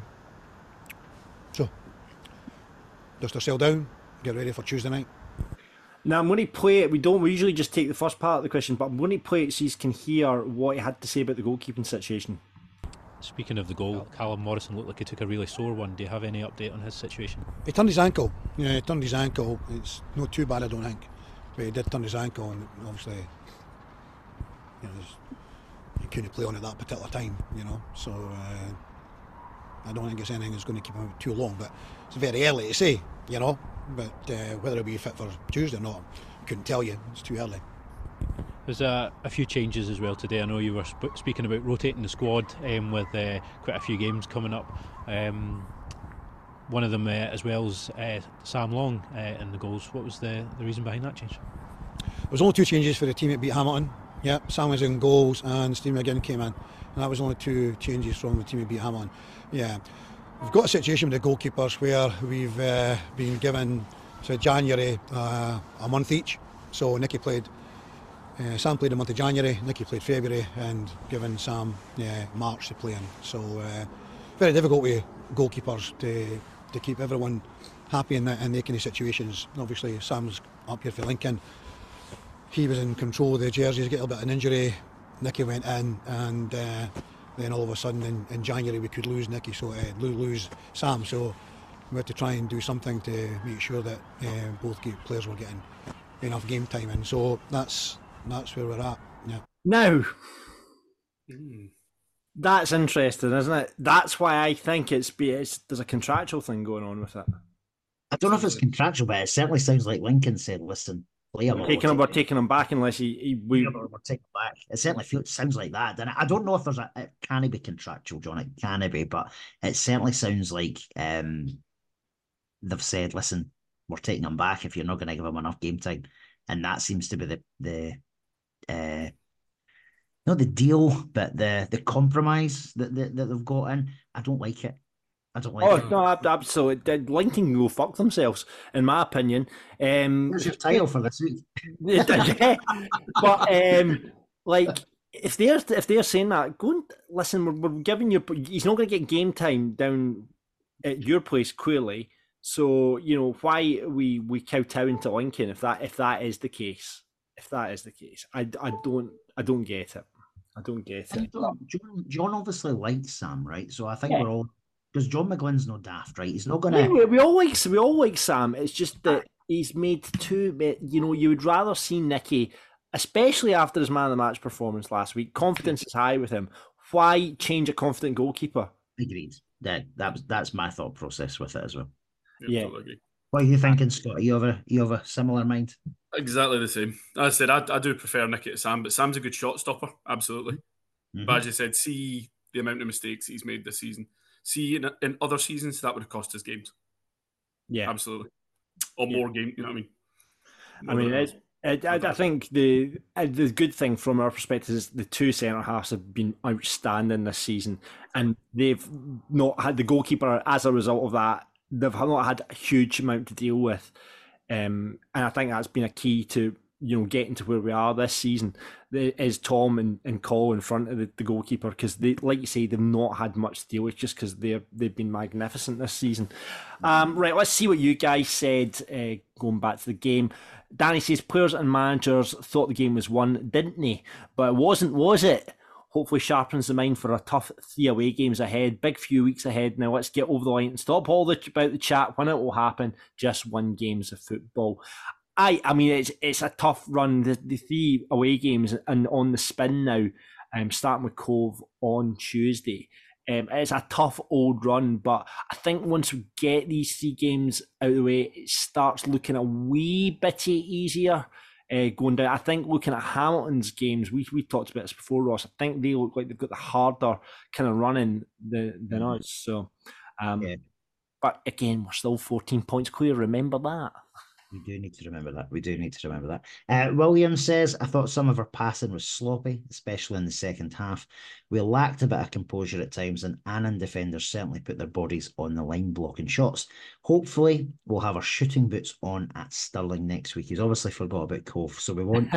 so, dust ourselves down, get ready for Tuesday night. Now I'm going to play it. We don't. We usually just take the first part of the question, but I'm going to play it so you can hear what he had to say about the goalkeeping situation. Speaking of the goal, Callum Morrison looked like he took a really sore one. Do you have any update on his situation? He turned his ankle. Yeah, he turned his ankle. It's not too bad, I don't think. But he did turn his ankle, and obviously, you know, he couldn't play on at that particular time. You know, so uh, I don't think it's anything that's going to keep him out too long. But it's very early to say. You know, but uh, whether he'll be fit for Tuesday or not, I couldn't tell you. It's too early. There's a, a few changes as well today. I know you were sp- speaking about rotating the squad um, with uh, quite a few games coming up. Um, one of them uh, as well as uh, Sam Long uh, in the goals. What was the, the reason behind that change? There was only two changes for the team that beat Hamilton. Yeah, Sam was in goals and Steve McGinn came in. And that was only two changes from the team that beat Hamilton. Yeah, we've got a situation with the goalkeepers where we've uh, been given so January uh, a month each. So Nicky played. Uh, Sam played the month of January, Nicky played February, and given Sam uh, March to play in. So uh, very difficult with goalkeepers to to keep everyone happy in, the, in the kind of situations. Obviously Sam's up here for Lincoln. He was in control of the jerseys, get a bit of an injury. Nicky went in, and uh, then all of a sudden in, in January we could lose Nicky, so uh, lose Sam. So we had to try and do something to make sure that uh, both players were getting enough game time in. So that's. That's where we're at. Yeah. Now, mm. that's interesting, isn't it? That's why I think it's, it's there's a contractual thing going on with it. I don't know if it's contractual, but it certainly sounds like Lincoln said, "Listen, play him." Taking him, we're taking him back unless he, he we. Yeah, we're taking him back. It certainly feels sounds like that. And I don't know if there's a. It can be contractual, John. It can be, but it certainly sounds like um, they've said, "Listen, we're taking him back if you're not going to give him enough game time," and that seems to be the the. Uh, not the deal, but the the compromise that, that that they've got in. I don't like it. I don't like oh, it. Oh no, absolutely. Lincoln can go fuck themselves, in my opinion. Um, Here's your title for this week. But um, like, if they're if they're saying that, go and listen. We're, we're giving you. He's not going to get game time down at your place, clearly. So you know why we we kowtow into Lincoln if that if that is the case. If that is the case, I, I don't I don't get it. I don't get And it. John, John, John obviously likes Sam, right? So I think Yeah. we're all because John McGlynn's no daft, right? He's not going Yeah, to. we, we all like we all like Sam. It's just that he's made too. You know, you would rather see Nicky, especially after his man of the match performance last week. Confidence is high with him. Why change a confident goalkeeper? Agreed. That that was that's my thought process with it as well. Yeah. Totally agree. What are you thinking, Scott? You have a you have a similar mind? Exactly the same. As I said, I, I do prefer Nicky to Sam, but Sam's a good shot stopper, absolutely. Mm-hmm. But as you said, see the amount of mistakes he's made this season. See in, in other seasons that would have cost us games. Yeah, absolutely, or yeah. more games. You know what I mean? More I mean, it, it, I, I think the the good thing from our perspective is the two centre halves have been outstanding this season, and they've not had the goalkeeper as a result of that. They've not had a huge amount to deal with, um, and I think that's been a key to you know getting to where we are this season. Is Tom and, and Cole in front of the, the goalkeeper, because they, like you say, they've not had much to deal with just because they're they've been magnificent this season. Um, right, let's see what you guys said. Uh, going back to the game, Danny says players and managers thought the game was won, didn't they? But it wasn't, was it? Hopefully sharpens the mind for a tough three away games ahead. Big few weeks ahead now. Let's get over the line and stop all the about the chat. When it will happen, just win games of football. I, I mean, it's it's a tough run. The, the three away games and on the spin now, um, starting with Cove on Tuesday. Um, it's a tough old run, but I think once we get these three games out of the way, it starts looking a wee bit easier uh, going down. I think looking at Hamilton's games, we we talked about this before, Ross. I think they look like they've got the harder kind of running than, than us. So, um, yeah. But again, we're still fourteen points clear. Remember that. We do need to remember that. We do need to remember that. Uh, William says, I thought some of our passing was sloppy, especially in the second half. We lacked a bit of composure at times, and Annan defenders certainly put their bodies on the line blocking shots. Hopefully, we'll have our shooting boots on at Stirling next week. He's obviously forgot about Cove, so we want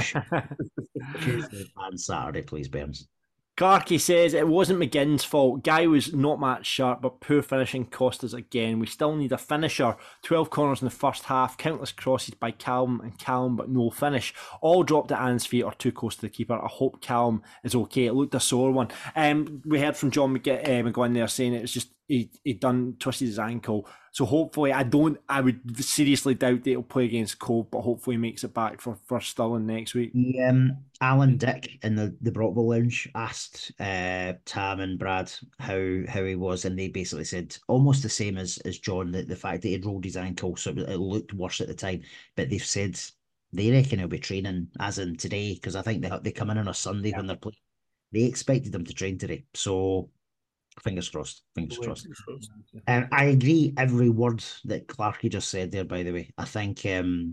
Tuesday and Saturday, please, Burns. Clarkey says it wasn't McGinn's fault. Guy was not match sharp, but poor finishing cost us again. We still need a finisher. twelve corners in the first half, countless crosses by Callum and Callum, but no finish. All dropped at Annan's feet or too close to the keeper. I hope Callum is okay. It looked a sore one. Um, we heard from John McG- uh, McGuinn there saying it was just he he done twisted his ankle. So hopefully, I don't. I would seriously doubt that he'll play against Cove, but hopefully he makes it back for, for Stirling next week. The, um, Alan Dick in the, the Brockville Lounge asked uh, Tam and Brad how how he was, and they basically said almost the same as, as John, that the fact that he'd rolled his ankle, so it looked worse at the time. But they've said they reckon he'll be training as in today, because I think they they come in on a Sunday yeah. when they're playing. They expected him to train today, so. Fingers crossed. Fingers crossed. Um, I agree every word that Clarkey just said there, by the way. I think um,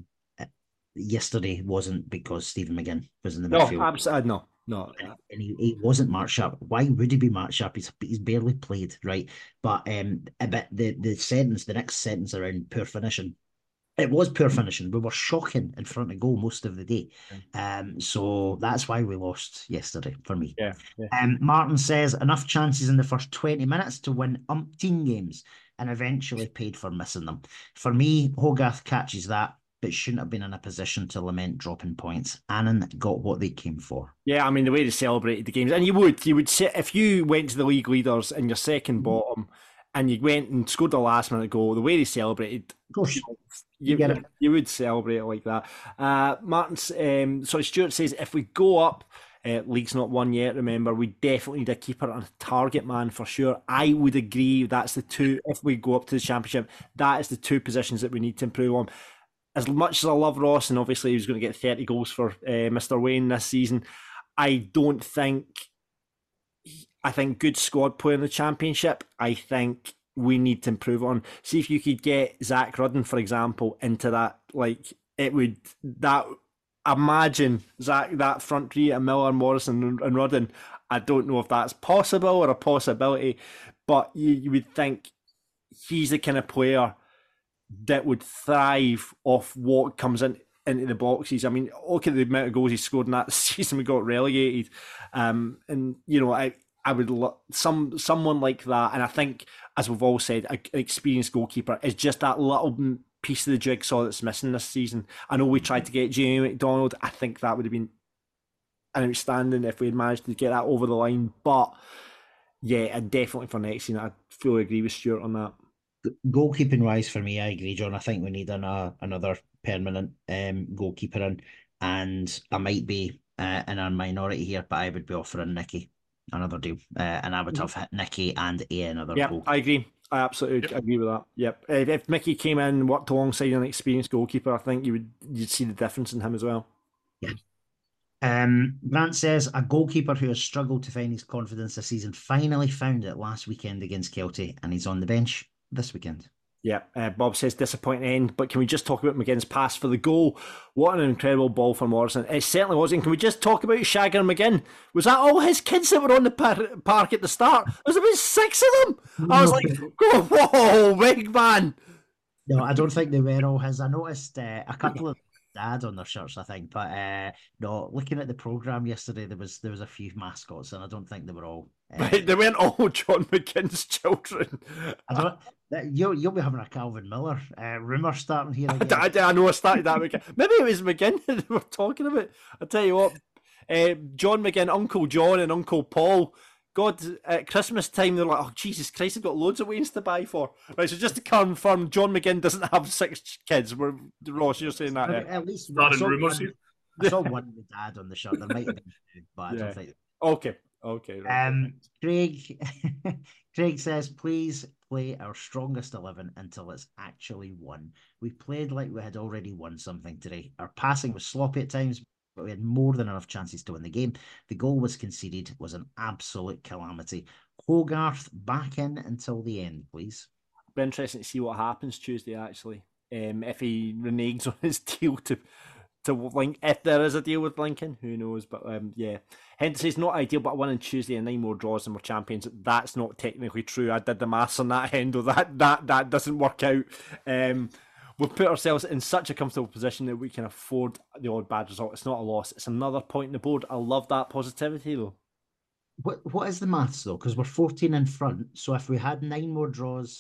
yesterday wasn't because Stephen McGinn was in the no, midfield. Absolutely, no, no. And he, he wasn't Mark Sharp. Why would he be Mark Sharp? He's, he's barely played, right? But um, a bit, the, the sentence, the next sentence around poor finishing, it was poor finishing. We were shocking in front of goal most of the day. Um, so that's why we lost yesterday for me. Yeah, yeah. Um, Martin says, enough chances in the first twenty minutes to win umpteen games and eventually paid for missing them. For me, Hogarth catches that, but shouldn't have been in a position to lament dropping points. Annan got what they came for. Yeah, I mean, the way they celebrated the games. And you would, you would say, if you went to the league leaders in your second bottom and you went and scored the last minute goal, the way they celebrated, of course, you, you, you, you would celebrate it like that. Uh, Martin's, um, sorry, Stuart says, if we go up, uh, league's not won yet, remember, we definitely need a keeper and a target man for sure. I would agree that's the two, if we go up to the championship, that is the two positions that we need to improve on. As much as I love Ross, and obviously he was going to get thirty goals for uh, Mister Wayne this season, I don't think, I think good squad play in the championship. I think we need to improve on. See if you could get Zach Rudden, for example, into that. Like, it would, that, imagine Zach, that front three of Miller, Morrison and, and Rudden. I don't know if that's possible or a possibility, but you, you would think he's the kind of player that would thrive off what comes in into the boxes. I mean, look at the amount of goals he scored in that season we got relegated. Um, and, you know, I, I would lo- some someone like that, and I think, as we've all said, an experienced goalkeeper is just that little piece of the jigsaw that's missing this season. I know we tried to get Jamie McDonald. I think that would have been outstanding if we had managed to get that over the line. But yeah, definitely for next season, I fully agree with Stuart on that. Goalkeeping wise, for me, I agree, John. I think we need an, uh, another permanent um, goalkeeper in, and I might be uh, in a minority here, but I would be offering Nicky another deal, uh, and I would have hit Nicky and A another. Yeah, goal. I agree. I absolutely yep. agree with that. Yep. If, if Mickey came in and worked alongside an experienced goalkeeper, I think you would you'd see the difference in him as well. Yeah. Um, Grant says a goalkeeper who has struggled to find his confidence this season finally found it last weekend against Kelty, and he's on the bench this weekend. Yeah, uh, Bob says disappointing end, but can we just talk about McGinn's pass for the goal? What an incredible ball from Morrison. It certainly was. And can we just talk about Shagger McGinn? Was that all his kids that were on the par- park at the start? There was about six of them. I was like, whoa, big man. No, I don't think they were all his. I noticed uh, a couple of dad on their shirts, I think, but uh, no, looking at the programme yesterday, there was there was a few mascots, and I don't think they were all. Uh, right, they weren't all John McGinn's children. I don't. You'll you'll be having a Calvin Miller uh, rumour starting here. I, I, I know I started that. McGinn. Maybe it was McGinn that we're talking about. I tell you what, uh, John McGinn, Uncle John, and Uncle Paul. God, at Christmas time, they're like, oh, Jesus Christ, I've got loads of wains to buy for. Right, so just to confirm, John McGinn doesn't have six kids. We're, Ross, you're saying that. At, at least I saw, rumours. One, I saw one with dad on the shirt. There might have been two, but I yeah. don't think. Okay, okay. Right. Um, Craig, Craig says, please play our strongest eleven until it's actually won. We played like we had already won something today. Our passing was sloppy at times, but we had more than enough chances to win the game. The goal was conceded, was an absolute calamity. Hogarth back in until the end, please. Be interesting to see what happens Tuesday, actually. Um, if he reneges on his deal to to link, if there is a deal with Lincoln, who knows? But um, yeah, Henderson says not ideal, but winning Tuesday and nine more draws and we're champions. That's not technically true. I did the maths on that, Hendo. That that that doesn't work out. Um, We've put ourselves in such a comfortable position that we can afford the odd bad result. It's not a loss. It's another point in the board. I love that positivity, though. What What is the maths, though? Because we're fourteen in front. So if we had nine more draws...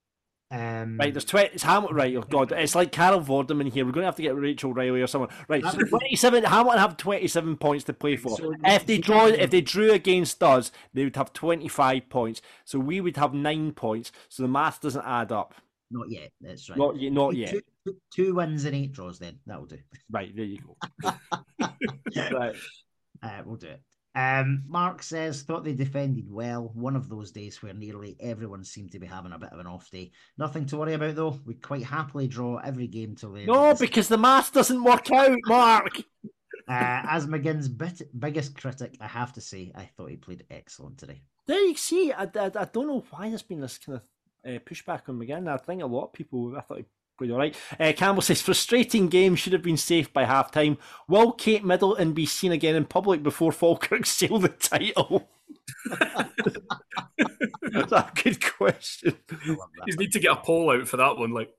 Um... Right, there's twenty... It's Hamilton... Right, oh, God. It's like Carol Vorderman here. We're going to have to get Rachel Riley or someone. Right, so twenty-seven... Hamilton have twenty-seven points to play for. So if they draw, if they drew against us, they would have twenty-five points. So we would have nine points. So the math doesn't add up. Not yet, that's right. Not, not yet. Two, two, two wins and eight draws then, that'll do. Right, there you go. Right. Uh, we'll do it. Um, Mark says, thought they defended well. One of those days where nearly everyone seemed to be having a bit of an off day. Nothing to worry about though. We'd quite happily draw every game till the end. No, because the math doesn't work out, Mark. uh, as McGinn's bit, biggest critic, I have to say, I thought he played excellent today. There you see, I, I, I don't know why there's been this kind of Uh, pushback on McGinn. I think a lot of people, I thought he played all right. Uh, Campbell says, frustrating game, should have been safe by half time. Will Kate Middleton be seen again in public before Falkirk seal the title? That's a good question. You need to get a poll out for that one. Like,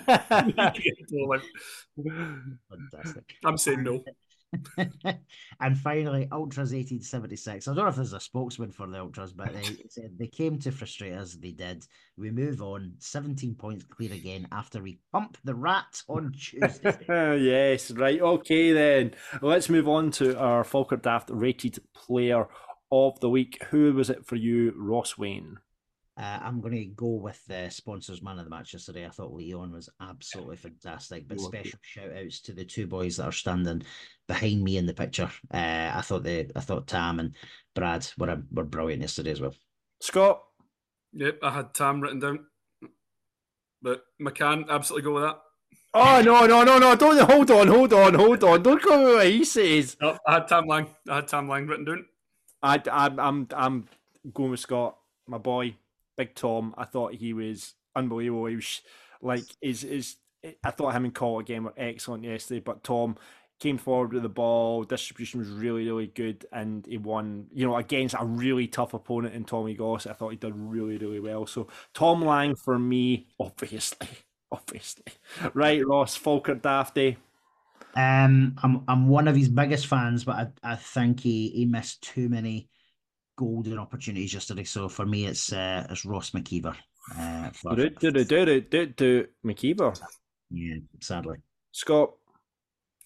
Fantastic. I'm saying no. And finally, Ultras eighteen seventy-six. I don't know if there's a spokesman for the Ultras, but they said they came to frustrate us. They did. We move on. seventeen points clear again after we pump the rat on Tuesday. Yes, right. Okay, then. Let's move on to our Falkirk Daft rated player of the week. Who was it for you, Ross Wayne? Uh, I'm going to go with the sponsors man of the match yesterday. I thought Leon was absolutely fantastic, but special shout outs to the two boys that are standing behind me in the picture. Uh, I thought the I thought Tam and Brad were were brilliant yesterday as well. Scott? Yep, I had Tam written down, but McCann, absolutely go with that. Oh no no no no! Don't hold on hold on hold on! Don't go with what he says. No, I had Tam Lang. I had Tam Lang written down. I I'm I'm I'm going with Scott, my boy. Big Tom, I thought he was unbelievable. He was like, is is I thought him and Call again were excellent yesterday. But Tom came forward with the ball. Distribution was really really good, and he won. You know, against a really tough opponent in Tommy Goss. I thought he did really really well. So Tom Lang for me, obviously, obviously, right? Ross Falkirk Dafty. Um, I'm I'm one of his biggest fans, but I I think he he missed too many golden opportunities yesterday. So for me, it's uh, it's Ross McKeever. Uh, for, do, do, do, do, do, do, McKeever. Yeah, sadly. Scott?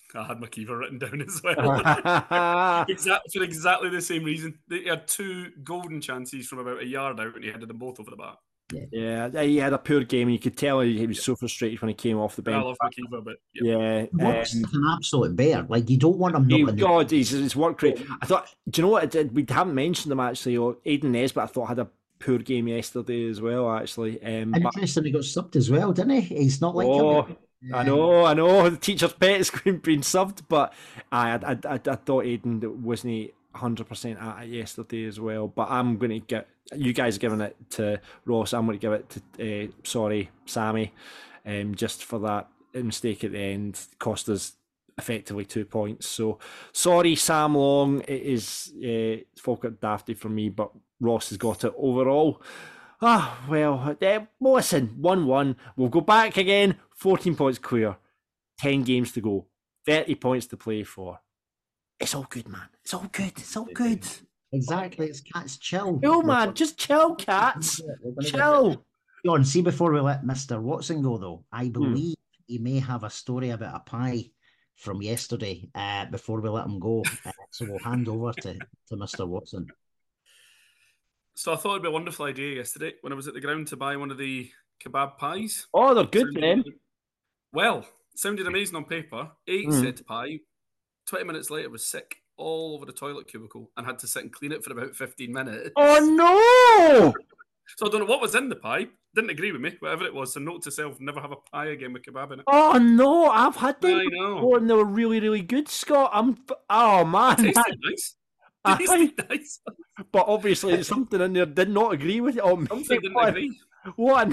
I had McKeever written down as well. exactly, for exactly the same reason. He had two golden chances from about a yard out and he headed them both over the bar. Yeah, yeah, he had a poor game and you could tell he was so frustrated when he came off the bench. I love McKeever, but yeah. yeah um, an absolute bear. Like, you don't want him not in the... God, he's, he's worked great. I thought, do you know what it did? We haven't mentioned him actually, or Aiden Nesbitt, I thought had a poor game yesterday as well, actually. Um, Interesting, he got subbed as well, didn't he? He's not like oh, him. I know, I know. The teacher's pet is being subbed, but I, I, I, I thought Aiden wasn't one hundred percent at it yesterday as well. But I'm going to get you guys giving it to Ross. I'm going to give it to uh, sorry, Sammy, um, just for that mistake at the end. Cost us effectively two points. So sorry, Sam Long. It is uh, Falkirk Dafty for me, but Ross has got it overall. Ah, well, uh, listen, one one. We'll go back again. fourteen points clear. ten games to go. thirty points to play for. It's all good, man. It's all good. It's all good. Exactly. It's cats chill. Chill, man. Just chill, cats. Chill. John, see, before we let Mister Watson go, though, I believe hmm. he may have a story about a pie from yesterday uh, before we let him go. Uh, so we'll hand over to, to Mister Watson. So I thought it'd be a wonderful idea yesterday when I was at the ground to buy one of the kebab pies. Oh, they're good, man. Well, sounded amazing on paper. Ate mm. said pie. twenty minutes later, was sick all over the toilet cubicle and had to sit and clean it for about fifteen minutes. Oh, no! So I don't know what was in the pie. Didn't agree with me, whatever it was. So note to self, never have a pie again with kebab in it. Oh, no, I've had them I know. before and they were really, really good, Scott. I'm, oh, man. Tasted nice. Tasted nice. But obviously something in there did not agree with it. Oh, something didn't what, agree. What?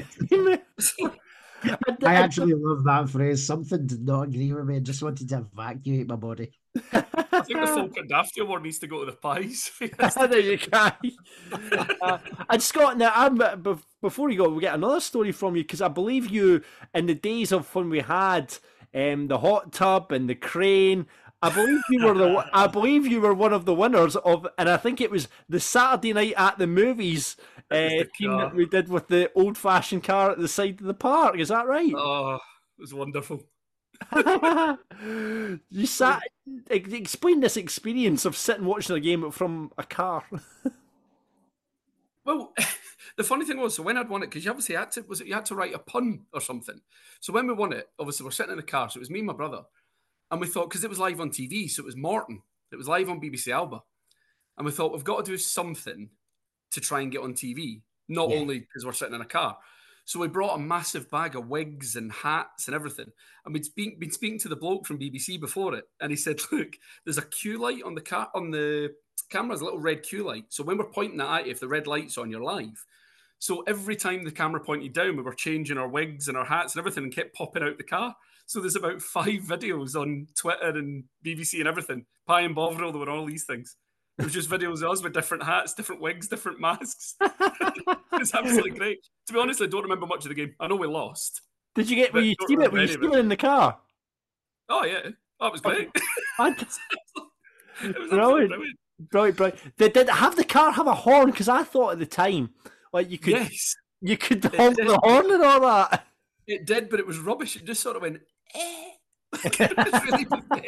I, I actually love that phrase. Something did not agree with me. I just wanted to evacuate my body. I think the Falkirk Dafty Award needs to go to the pies. There you go. uh, and Scott, now I'm, before you go, we'll get another story from you, because I believe you, in the days of when we had um, the hot tub and the crane, I believe you were the I believe you were one of the winners of, and I think it was the Saturday night at the movies uh, team that we did with the old fashioned car at the side of the park. Is that right? Oh, it was wonderful. You sat. Explain this experience of sitting watching a game from a car. Well, the funny thing was, so when I'd won it, because you obviously had to, was it you had to write a pun or something. So when we won it, obviously we're sitting in the car. So it was me and my brother. And we thought, because it was live on T V, so it was Morton. It was live on B B C Alba. And we thought, we've got to do something to try and get on T V, not yeah. only because we're sitting in a car. So we brought a massive bag of wigs and hats and everything. And we'd been, been speaking to the bloke from B B C before it. And he said, look, there's a queue light on the, car, on the camera, there's a little red queue light. So when we're pointing that at you, if the red light's on, you're live. So every time the camera pointed down, we were changing our wigs and our hats and everything and kept popping out the car. So there's about five videos on Twitter and B B C and everything. Pie and Bovril, there were all these things. It was just videos of us with different hats, different wigs, different masks. It's absolutely great. To be honest, I don't remember much of the game. I know we lost. Did you get, were you steaming, were you steaming in the car? Oh, yeah. Oh, it was great. it was brilliant. brilliant. Brilliant, brilliant. Did, did have the car have a horn? Because I thought at the time, like you could, yes. you could honk the horn and all that. It did, but it was rubbish. It just sort of went, eh. It was really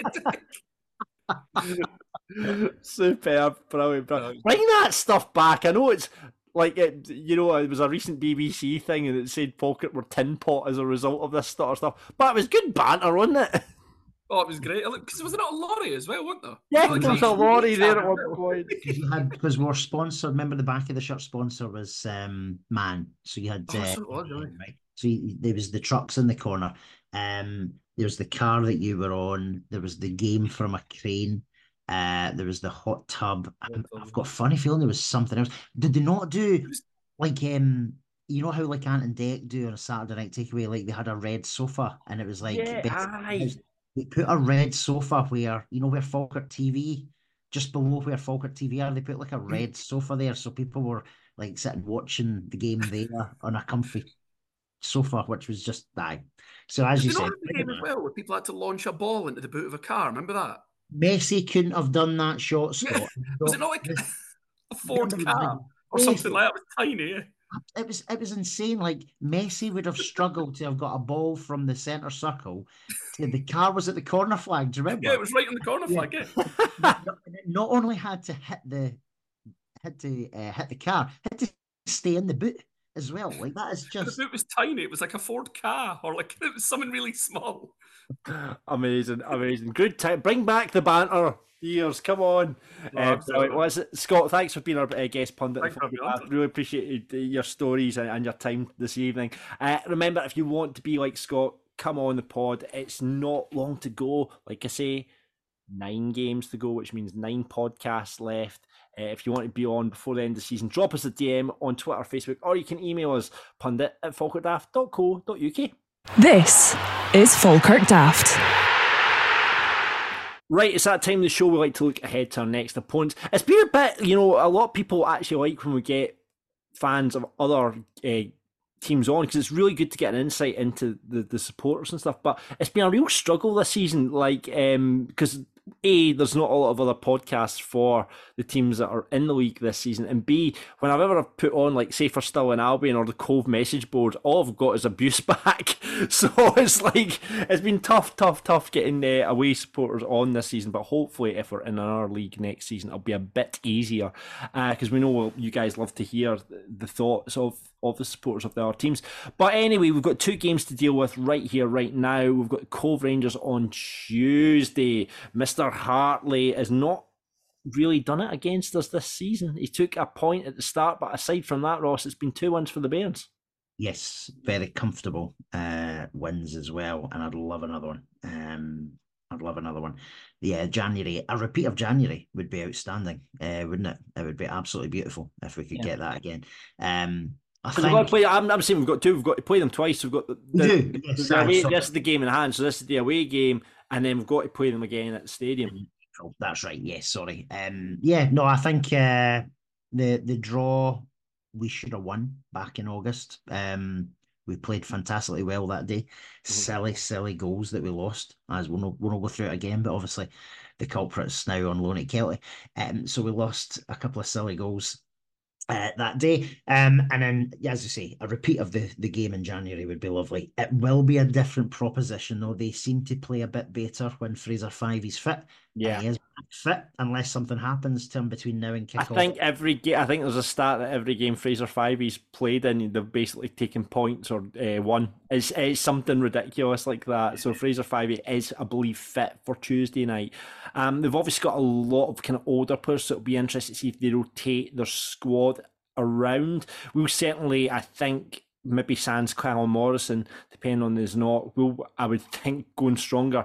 pathetic. Superb, brilliant, brilliant. Bring that stuff back. I know it's like, it, you know, it was a recent B B C thing and it said Falkirk were tin pot as a result of this sort of stuff. But it was good banter, wasn't it? Oh, it was great. Because was there not a lorry as well, wasn't there? Yeah, there was a lorry there at one point. You had, because we're sponsored, remember the back of the shirt sponsor was um, Man. So you had... Oh, uh, so it was, really. Right? So you, there was the trucks in the corner. Um, there was the car that you were on. There was the game from a crane. Uh, there was the hot tub. I've got a funny feeling there was something else. Did they not do like um, you know how like Ant and Dec do on a Saturday night takeaway? Like they had a red sofa, and it was like yeah, they put a red sofa where you know where Falkirk T V, just below where Falkirk T V are. They put like a red sofa there, so people were like sitting watching the game there on a comfy sofa, which was just aye. So as Did you said, the game as well, where people had to launch a ball into the boot of a car. Remember that? Messi couldn't have done that shot, Scott. Was it not like a Ford car or something like that? It was tiny. Yeah. It was it was insane. Like Messi would have struggled to have got a ball from the centre circle to the car was at the corner flag. Do you remember? Yeah, it was right on the corner flag. Yeah. not, not only had to hit the had to uh, hit the car, had to stay in the boot as well. Like that is just. The boot was tiny. It was like a Ford car, or like it was something really small. Amazing, amazing. Good time. Bring back the banter. Years, come on. No, uh, right, what's it? Scott, thanks for being our uh, guest pundit. I really appreciated your stories and, and your time this evening. Uh, remember, if you want to be like Scott, come on the pod. It's not long to go. Like I say, nine games to go, which means nine podcasts left. Uh, if you want to be on before the end of the season, drop us a D M on Twitter, Facebook, or you can email us pundit at falkirk daft dot co dot uk. This is Falkirk Daft. Right, it's that time of the show we like to look ahead to our next opponents. It's been a bit, you know, a lot of people actually like when we get fans of other uh, teams on, because it's really good to get an insight into the, the supporters and stuff. But it's been a real struggle this season, like, um, because A, there's not a lot of other podcasts for the teams that are in the league this season, and B, when I've ever put on, like, say for Stirling Albion or the Cove message board, all I've got is abuse back. So it's like, it's been tough, tough, tough getting uh, away supporters on this season, but hopefully if we're in another league next season, it'll be a bit easier, because uh, we know you guys love to hear the thoughts of of the supporters of the other teams. But anyway, we've got two games to deal with right here, right now. We've got Cove Rangers on Tuesday. Mister Hartley has not really done it against us this season. He took a point at the start, but aside from that, Ross, it's been two wins for the Bairns. Yes, very comfortable uh, wins as well, and I'd love another one. Um, I'd love another one. Yeah, January, a repeat of January would be outstanding, uh, wouldn't it? It would be absolutely beautiful if we could yeah. get that again. Um, I so think... we've got to play, I'm, I'm saying we've got two. We've got to play them twice. We've got the, the, yes, the away, this is the game in hand, so this is the away game, and then we've got to play them again at the stadium. That's right. Yes, sorry. Um, yeah, no, I think uh, the the draw we should have won back in August. Um, we played fantastically well that day. Mm-hmm. Silly, silly goals that we lost. As we'll not, we'll not go through it again, but obviously the culprit's now on loan at Kelty. Um, so we lost a couple of silly goals Uh, that day, um, and then, as you say, a repeat of the, the game in January would be lovely. It will be a different proposition, though. They seem to play a bit better when Fraser Five is fit. Yeah, he is fit unless something happens to him between now and kick-off. I think every game. I think there's a stat that every game Fraser Five he's played in, they've basically taken points or uh, won. It's, it's something ridiculous like that. So Fraser Five is, I believe, fit for Tuesday night. Um, they've obviously got a lot of kind of older players, so it'll be interesting to see if they rotate their squad around. We'll certainly, I think, maybe sans Callum Morrison, depending on his not, we'll, I would think, going stronger.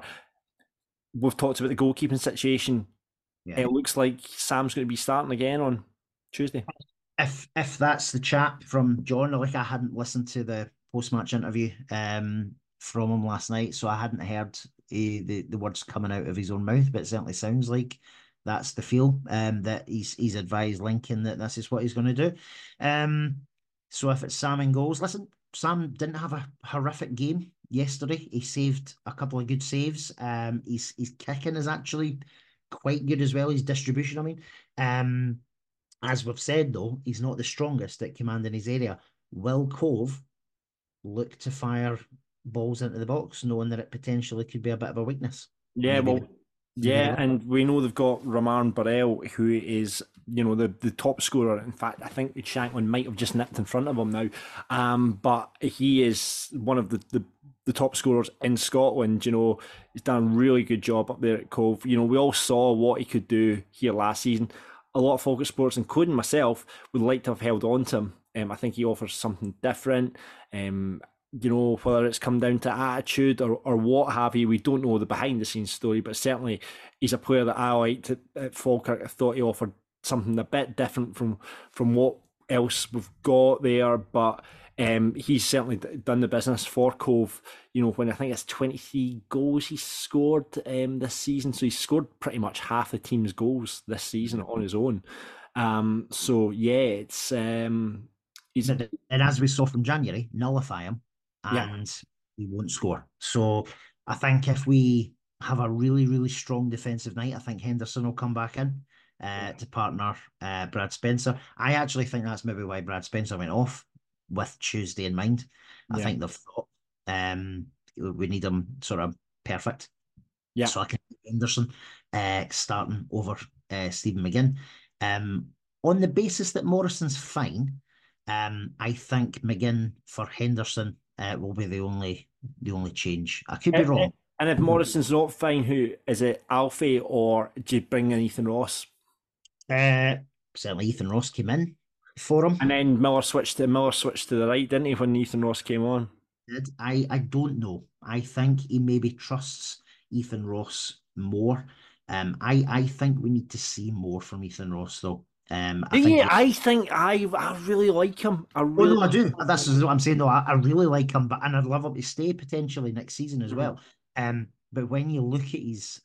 We've talked about the goalkeeping situation. Yeah. It looks like Sam's going to be starting again on Tuesday. If if that's the chat from John, like I hadn't listened to the post-match interview um, from him last night, so I hadn't heard uh, the, the words coming out of his own mouth, but it certainly sounds like that's the feel, um, that he's he's advised Lincoln that this is what he's going to do. Um, so if it's Sam in goals, listen, Sam didn't have a horrific game yesterday. He saved a couple of good saves. Um, he's his kicking is actually quite good as well. His distribution, I mean. Um, as we've said though, he's not the strongest at commanding his area. Will Cove look to fire balls into the box, knowing that it potentially could be a bit of a weakness? Yeah, Maybe. well. Yeah, and we know they've got Romain Barrel, who is, you know, the, the top scorer. In fact, I think Shanklin might have just nipped in front of him now. Um, but he is one of the, the, the top scorers in Scotland. You know, he's done a really good job up there at Cove. You know, we all saw what he could do here last season. A lot of Falkirk Sports, including myself, would like to have held on to him. Um, I think he offers something different. Um, you know, whether it's come down to attitude or, or what have you, we don't know the behind-the-scenes story, but certainly he's a player that I liked at, at Falkirk. I thought he offered something a bit different from, from what else we've got there, but um, he's certainly done the business for Cove. You know, when I think it's twenty-three goals he scored um, this season, so he's scored pretty much half the team's goals this season on his own. Um, so, yeah, it's... Um, he's... And as we saw from January, nullify him, and yeah. he won't score. So I think if we have a really, really strong defensive night, I think Henderson will come back in uh, yeah. to partner uh, Brad Spencer. I actually think that's maybe why Brad Spencer went off with Tuesday in mind. I Yeah. think they've thought um, we need them sort of perfect. Yeah. So I can see Henderson uh, starting over uh, Stephen McGinn. Um, on the basis that Morrison's fine, um, I think McGinn for Henderson uh, will be the only the only change. I could be Uh, wrong. And if Morrison's not fine, who is it? Alfie, or do you bring in Ethan Ross? Uh, certainly, Ethan Ross came in for him. And then Miller switched to Miller switched to the right, didn't he, when Ethan Ross came on? Did I? I don't know. I think he maybe trusts Ethan Ross more. Um, I I think we need to see more from Ethan Ross, though. Um, I Do think you? he- I think I I really like him. I Oh, really no, I do. This is what I'm saying. No, I, I really like him, but and I'd love him to stay potentially next season as Mhm. well. Um, but when you look at his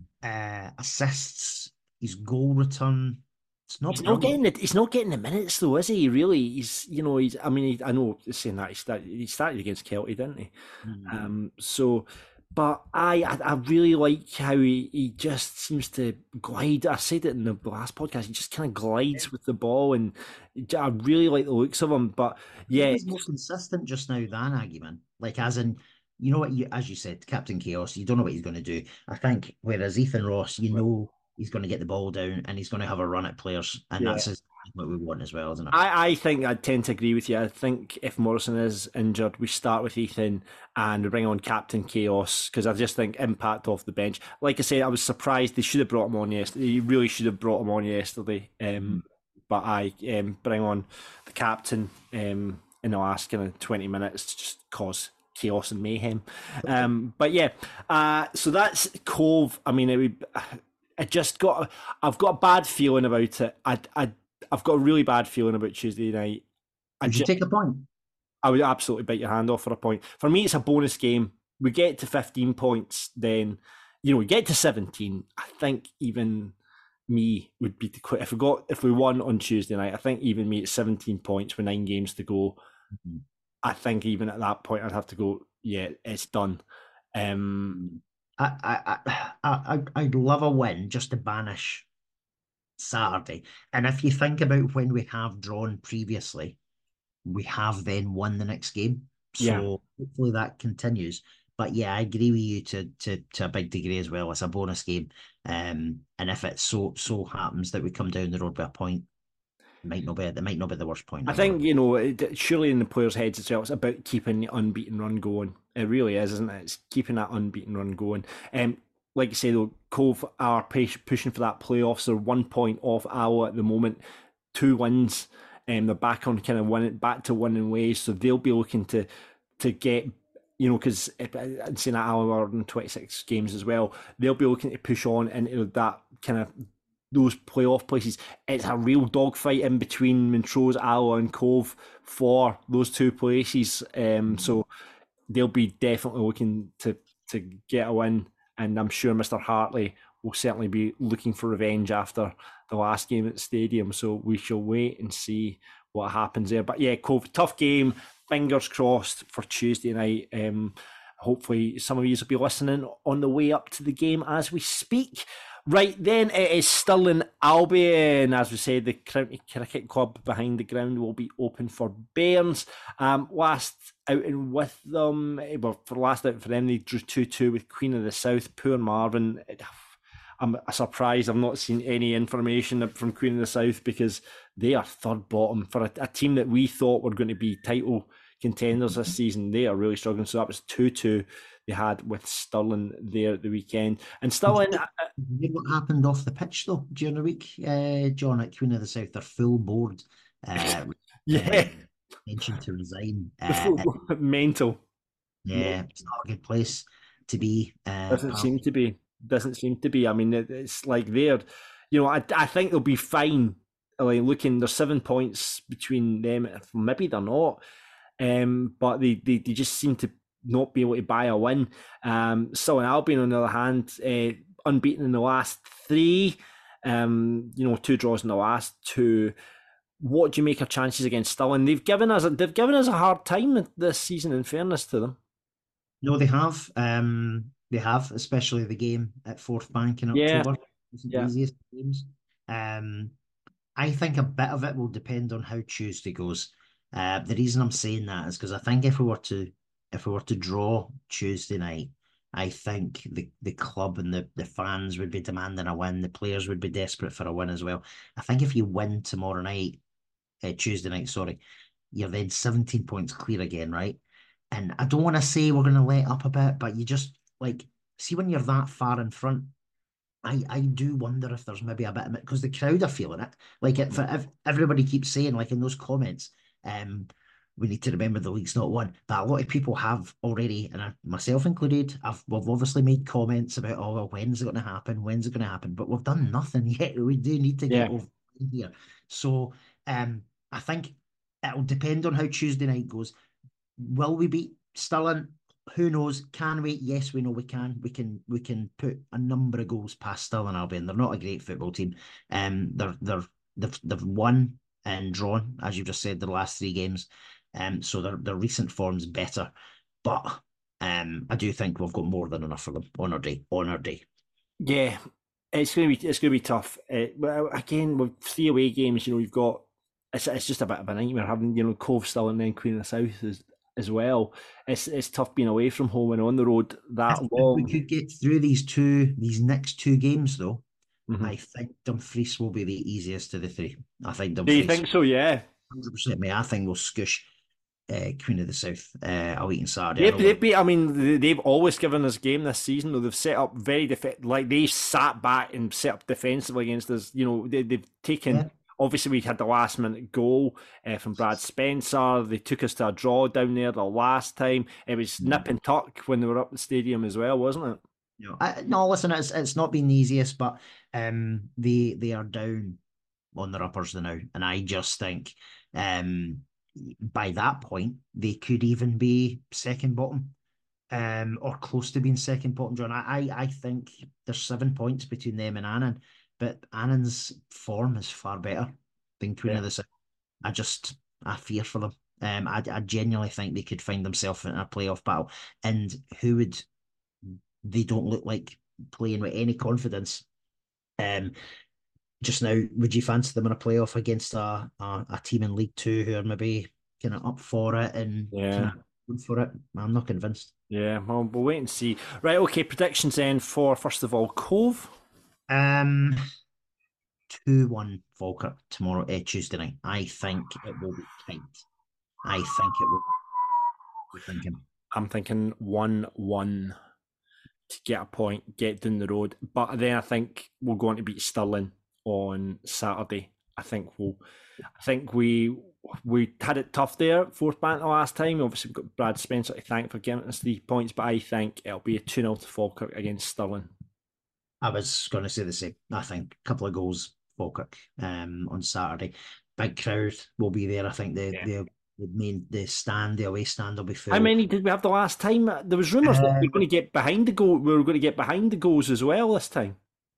uh assists, his goal return, it's not He's not brilliant. getting the he's not getting the minutes though, is he? Really, he's you know he's. I mean, he, I know saying that he started he started against Kelty, didn't he? Mm. Um, so, but I, I I really like how he, he just seems to glide. I said it in the last podcast. He just kind of glides with the ball, and I really like the looks of him. But yeah, He's more consistent just now than Agyeman. Like, as in, you know what, you, as you said, Captain Chaos, you don't know what he's going to do. I think, whereas Ethan Ross, you know he's going to get the ball down and he's going to have a run at players, and Yeah. that's exactly what we want as well, isn't it? I, I think I tend to agree with you. I think if Morrison is injured, we start with Ethan and we bring on Captain Chaos, because I just think impact off the bench. Like I said, I was surprised they should have brought him on yesterday. They really should have brought him on yesterday. Um, but I um, bring on the captain um, in the last kind of twenty minutes to just cause chaos and mayhem. Um, but yeah, uh, so that's Cove. I mean, it would, I just got, I've got a bad feeling about it. I, I, I've got a really bad feeling about Tuesday night. I Would you just, take a point? I would absolutely bite your hand off for a point. For me, it's a bonus game. We get to fifteen points, then, you know, we get to seventeen. I think even me would be quite, if we got, if we won on Tuesday night, I think even me at seventeen points with nine games to go, Mhm. I think even at that point, I'd have to go, yeah, it's done. Um, I, I, I, I, I'd love a win just to banish Saturday. And if you think about when we have drawn previously, we have then won the next game. So Yeah. hopefully that continues. But yeah, I agree with you to to to a big degree as well. It's a bonus game. Um, and if it so so happens that we come down the road by a point, it might not be it might not be the worst point I ever. think, you know, it, surely in the players' heads as well, it's about keeping the unbeaten run going. It really is, isn't it? It's keeping that unbeaten run going. Um, like you say, though, Cove are push, pushing for that playoffs. They're one point off Alloa at the moment, two wins. Um, they're back on kind of winning, back to winning ways. So they'll be looking to to get, you know, because I'm saying that Alloa are in twenty-six games as well. They'll be looking to push on into that kind of those playoff places. It's a real dogfight in between Montrose, Alloa and Cove for those two places. Um, so they'll be definitely looking to to get a win, and I'm sure Mister Hartley will certainly be looking for revenge after the last game at the stadium. So we shall wait and see what happens there. But yeah, Cove, tough game. Fingers crossed for Tuesday night. Um, hopefully some of you will be listening on the way up to the game as we speak. Right, then it is Stirling Albion. As we said, the County Cricket Club behind the ground will be open for Bairns. Um, last outing with them, well, for the last outing for them, they drew two two with Queen of the South. Poor Marvin. I'm surprised I've not seen any information from Queen of the South, because they are third bottom for a, a team that we thought were going to be title contenders this season. They are really struggling. So that was two two they had with Stirling there at the weekend. And Stirling... Did you know what happened off the pitch, though, during the week, uh, John, at Queen of the South? Their full board uh, yeah. mentioned to resign. Uh, Mental. Yeah, it's not a good place to be. Uh, Doesn't pal. seem to be. Doesn't seem to be. I mean, it, it's like they're, you know, I, I think they'll be fine. Like, looking, there's seven points between them. Maybe they're not. Um, but they, they, they just seem to not be able to buy a win. Um, Stirling Albion, on the other hand, uh, unbeaten in the last three. Um, you know, two draws in the last two. What do you make of chances against Stirling? They've given us a, they've given us a hard time this season, in fairness to them. No, they have. Um, they have, especially the game at Fourth Bank in Yeah. October. Wasn't Yeah. the easiest games. Um, I think a bit of it will depend on how Tuesday goes. Uh, the reason I'm saying that is because I think if we were to if we were to draw Tuesday night, I think the, the club and the, the fans would be demanding a win. The players would be desperate for a win as well. I think if you win tomorrow night, uh, Tuesday night, sorry, you're then seventeen points clear again, right? And I don't want to say we're going to let up a bit, but you just, like, see when you're that far in front, I, I do wonder if there's maybe a bit of it, because the crowd are feeling it. Like, if, if everybody keeps saying, like in those comments, um, we need to remember the league's not won. But a lot of people have already, and I, myself included, I've, we've obviously made comments about, oh, well, when's it going to happen? When's it going to happen? But we've done nothing yet. We do need to get Yeah. over here. So um, I think it'll depend on how Tuesday night goes. Will we beat Stirling? Who knows? Can we? Yes, we know we can. We can. We can put a number of goals past Stirling Albion. They're not a great football team. Um, they're they're they've they've won and drawn, as you just said, the last three games. Um, so their their recent form's better, but um, I do think we've got more than enough for them on our day. On our day. Yeah, it's gonna be it's gonna be tough. Uh, but again, with three away games, you know, you've got it's it's just a bit of a nightmare having, you know, Cove still and then Queen of the South as as well. It's it's tough being away from home and on the road that If, long. if we could get through these two these next two games though, Mhm. I think Dumfries will be the easiest of the three. I think Do Dumfries. you think so? Yeah. one hundred percent, mate. I think we'll scoosh uh, Queen of the South uh, a week on Saturday. They've, they've been, I mean, they- they've always given us game this season. Though they've set up very def- like they sat back and set up defensively against us. You know, they, they've taken. Yeah. Obviously, we had the last minute goal uh, from Brad Spencer. They took us to a draw down there the last time. It was nip and tuck when they were up the stadium as well, wasn't it? No, I, no, listen, it's it's not been the easiest, but um, they they are down on their uppers now, and I just think um, by that point they could even be second bottom, um, or close to being second bottom. John, I I, I think there's seven points between them and Annan, but Annan's form is far better than Queen Yeah. of the South. I just I fear for them. Um, I I genuinely think they could find themselves in a playoff battle, and who would. They don't look like playing with any confidence. Um, just now, would you fancy them in a playoff against a a, a team in League Two who are maybe kind of up for it and Yeah. kind of going for it? I'm not convinced. Yeah, well, we'll wait and see. Right, okay, predictions then for, first of all, Cove. Um, two one Falkirk tomorrow, uh, Tuesday night. I think it will be tight. I think it will. What are you thinking? I'm thinking one one to get a point, get down the road. But then I think we're going to beat Stirling on Saturday. I think we'll. I think we we had it tough there, fourth banter last time. Obviously, we've got Brad Spencer to thank for giving us three points, but I think it'll be a two nil to Falkirk against Stirling. I was going to say the same. I think a couple of goals, Falkirk, um, on Saturday. Big crowd will be there. I think the Yeah. the, the main the stand, the away stand will be full. How many did we have the last time? There was rumours that we Um, were going to get behind the goal. We were going to get behind the goals as well this time.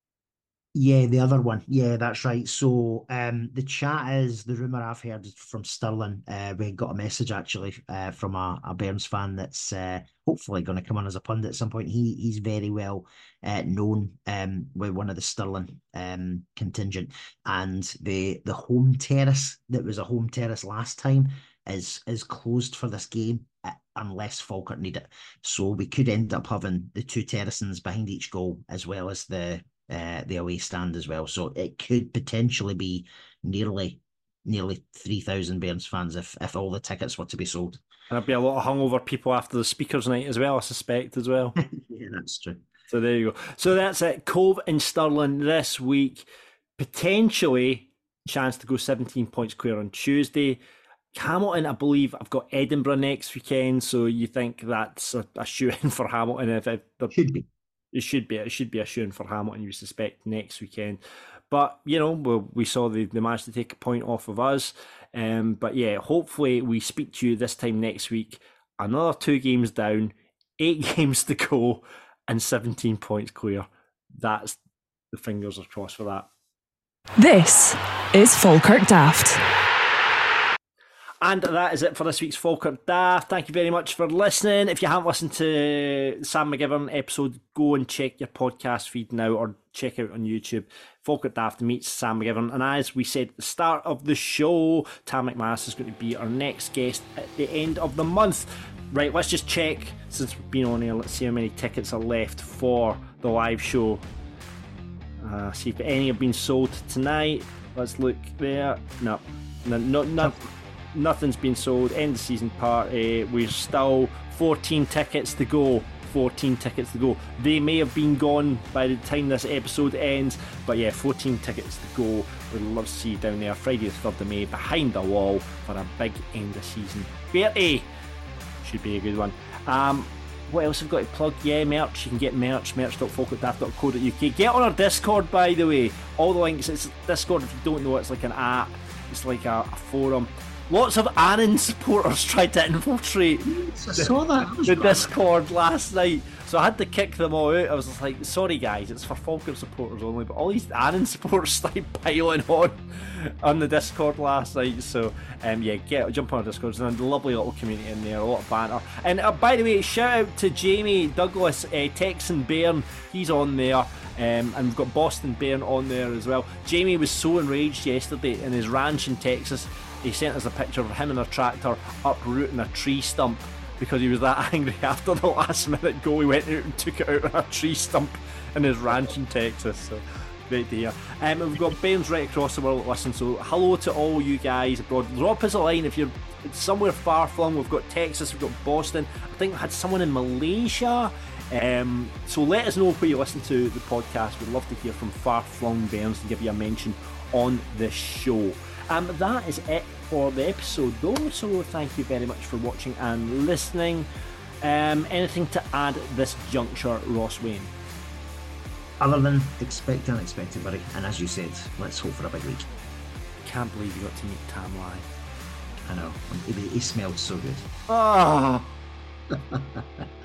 Yeah, the other one. Yeah, that's right. So um, the chat is the rumour I've heard is from Stirling. Uh, we got a message actually uh, from a, a Burns fan that's uh, hopefully going to come on as a pundit at some point. He he's very well uh, known um, with one of the Stirling um, contingent, and the the home terrace that was a home terrace last time is is closed for this game uh, unless Falkirk need it. So we could end up having the two terracings behind each goal as well as the. Uh, the away stand as well, so it could potentially be nearly nearly three thousand Burns fans if if all the tickets were to be sold. And there'll be a lot of hungover people after the speakers night as well, I suspect as well. Yeah, that's true. So there you go. So that's it. Cove and Stirling this week. Potentially chance to go seventeen points clear on Tuesday. Hamilton, I believe, I've got Edinburgh next weekend, so you think that's a, a shoe-in for Hamilton? If it, Should be. It should be. It should be a shoe-in for Hamilton, you suspect, next weekend. But, you know, we, we saw they, they managed to take a point off of us. Um, but, yeah, hopefully we speak to you this time next week. Another two games down, eight games to go, and seventeen points clear. That's the fingers are crossed for that. This is Falkirk Daft. And that is it for this week's Falkirk Daft. Thank you very much for listening. If you haven't listened to Sam McGivern episode, go and check your podcast feed now or check out on YouTube. Falkirk Daft meets Sam McGivern. And as we said at the start of the show, Tam McManus is going to be our next guest at the end of the month. Right, let's just check, since we've been on here, let's see how many tickets are left for the live show. Uh, see if any have been sold tonight. Let's look there. No, no, no, no. Nothing's been sold. End of season party. We're still fourteen tickets to go. fourteen tickets to go. They may have been gone by the time this episode ends, but yeah, fourteen tickets to go. We'd love to see you down there Friday the third of May behind the wall for a big end of season party. Should be a good one. Um, what else have we got to plug? Yeah, merch. You can get merch, merch dot falkirk daft dot co dot U K. Get on our Discord, by the way. All the links. It's Discord, if you don't know, it's like an app. It's like a, a forum. Lots of Annan supporters tried to infiltrate I saw that. the Discord last night, so I had to kick them all out. I was just like, sorry guys, it's for Falkirk supporters only, but all these Annan supporters started piling on on the Discord last night. So um, yeah, get jump on our Discord. There's a lovely little community in there, a lot of banter. And uh, by the way, shout out to Jamie Douglas, uh, Texan Bairn, he's on there. Um, and we've got Boston Bairn on there as well. Jamie was so enraged yesterday in his ranch in Texas. He sent us a picture of him and a tractor uprooting a tree stump because he was that angry after the last minute goal. He went out and took it out on a tree stump in his ranch in Texas. So great to hear. Um, we've got Bairns right across the world that listen. So hello to all you guys abroad. Drop us a line if you're somewhere far flung. We've got Texas, we've got Boston. I think we had someone in Malaysia. Um, so let us know where you listen to the podcast. We'd love to hear from far flung Bairns and give you a mention on the show. Um, that is it for the episode though, so thank you very much for watching and listening. Um, anything to add at this juncture, Ross Wayne? Other than expect the unexpected, buddy, and as you said, let's hope for a big week. Can't believe you got to meet Tam live. I know, he, he smelled so good. Ah.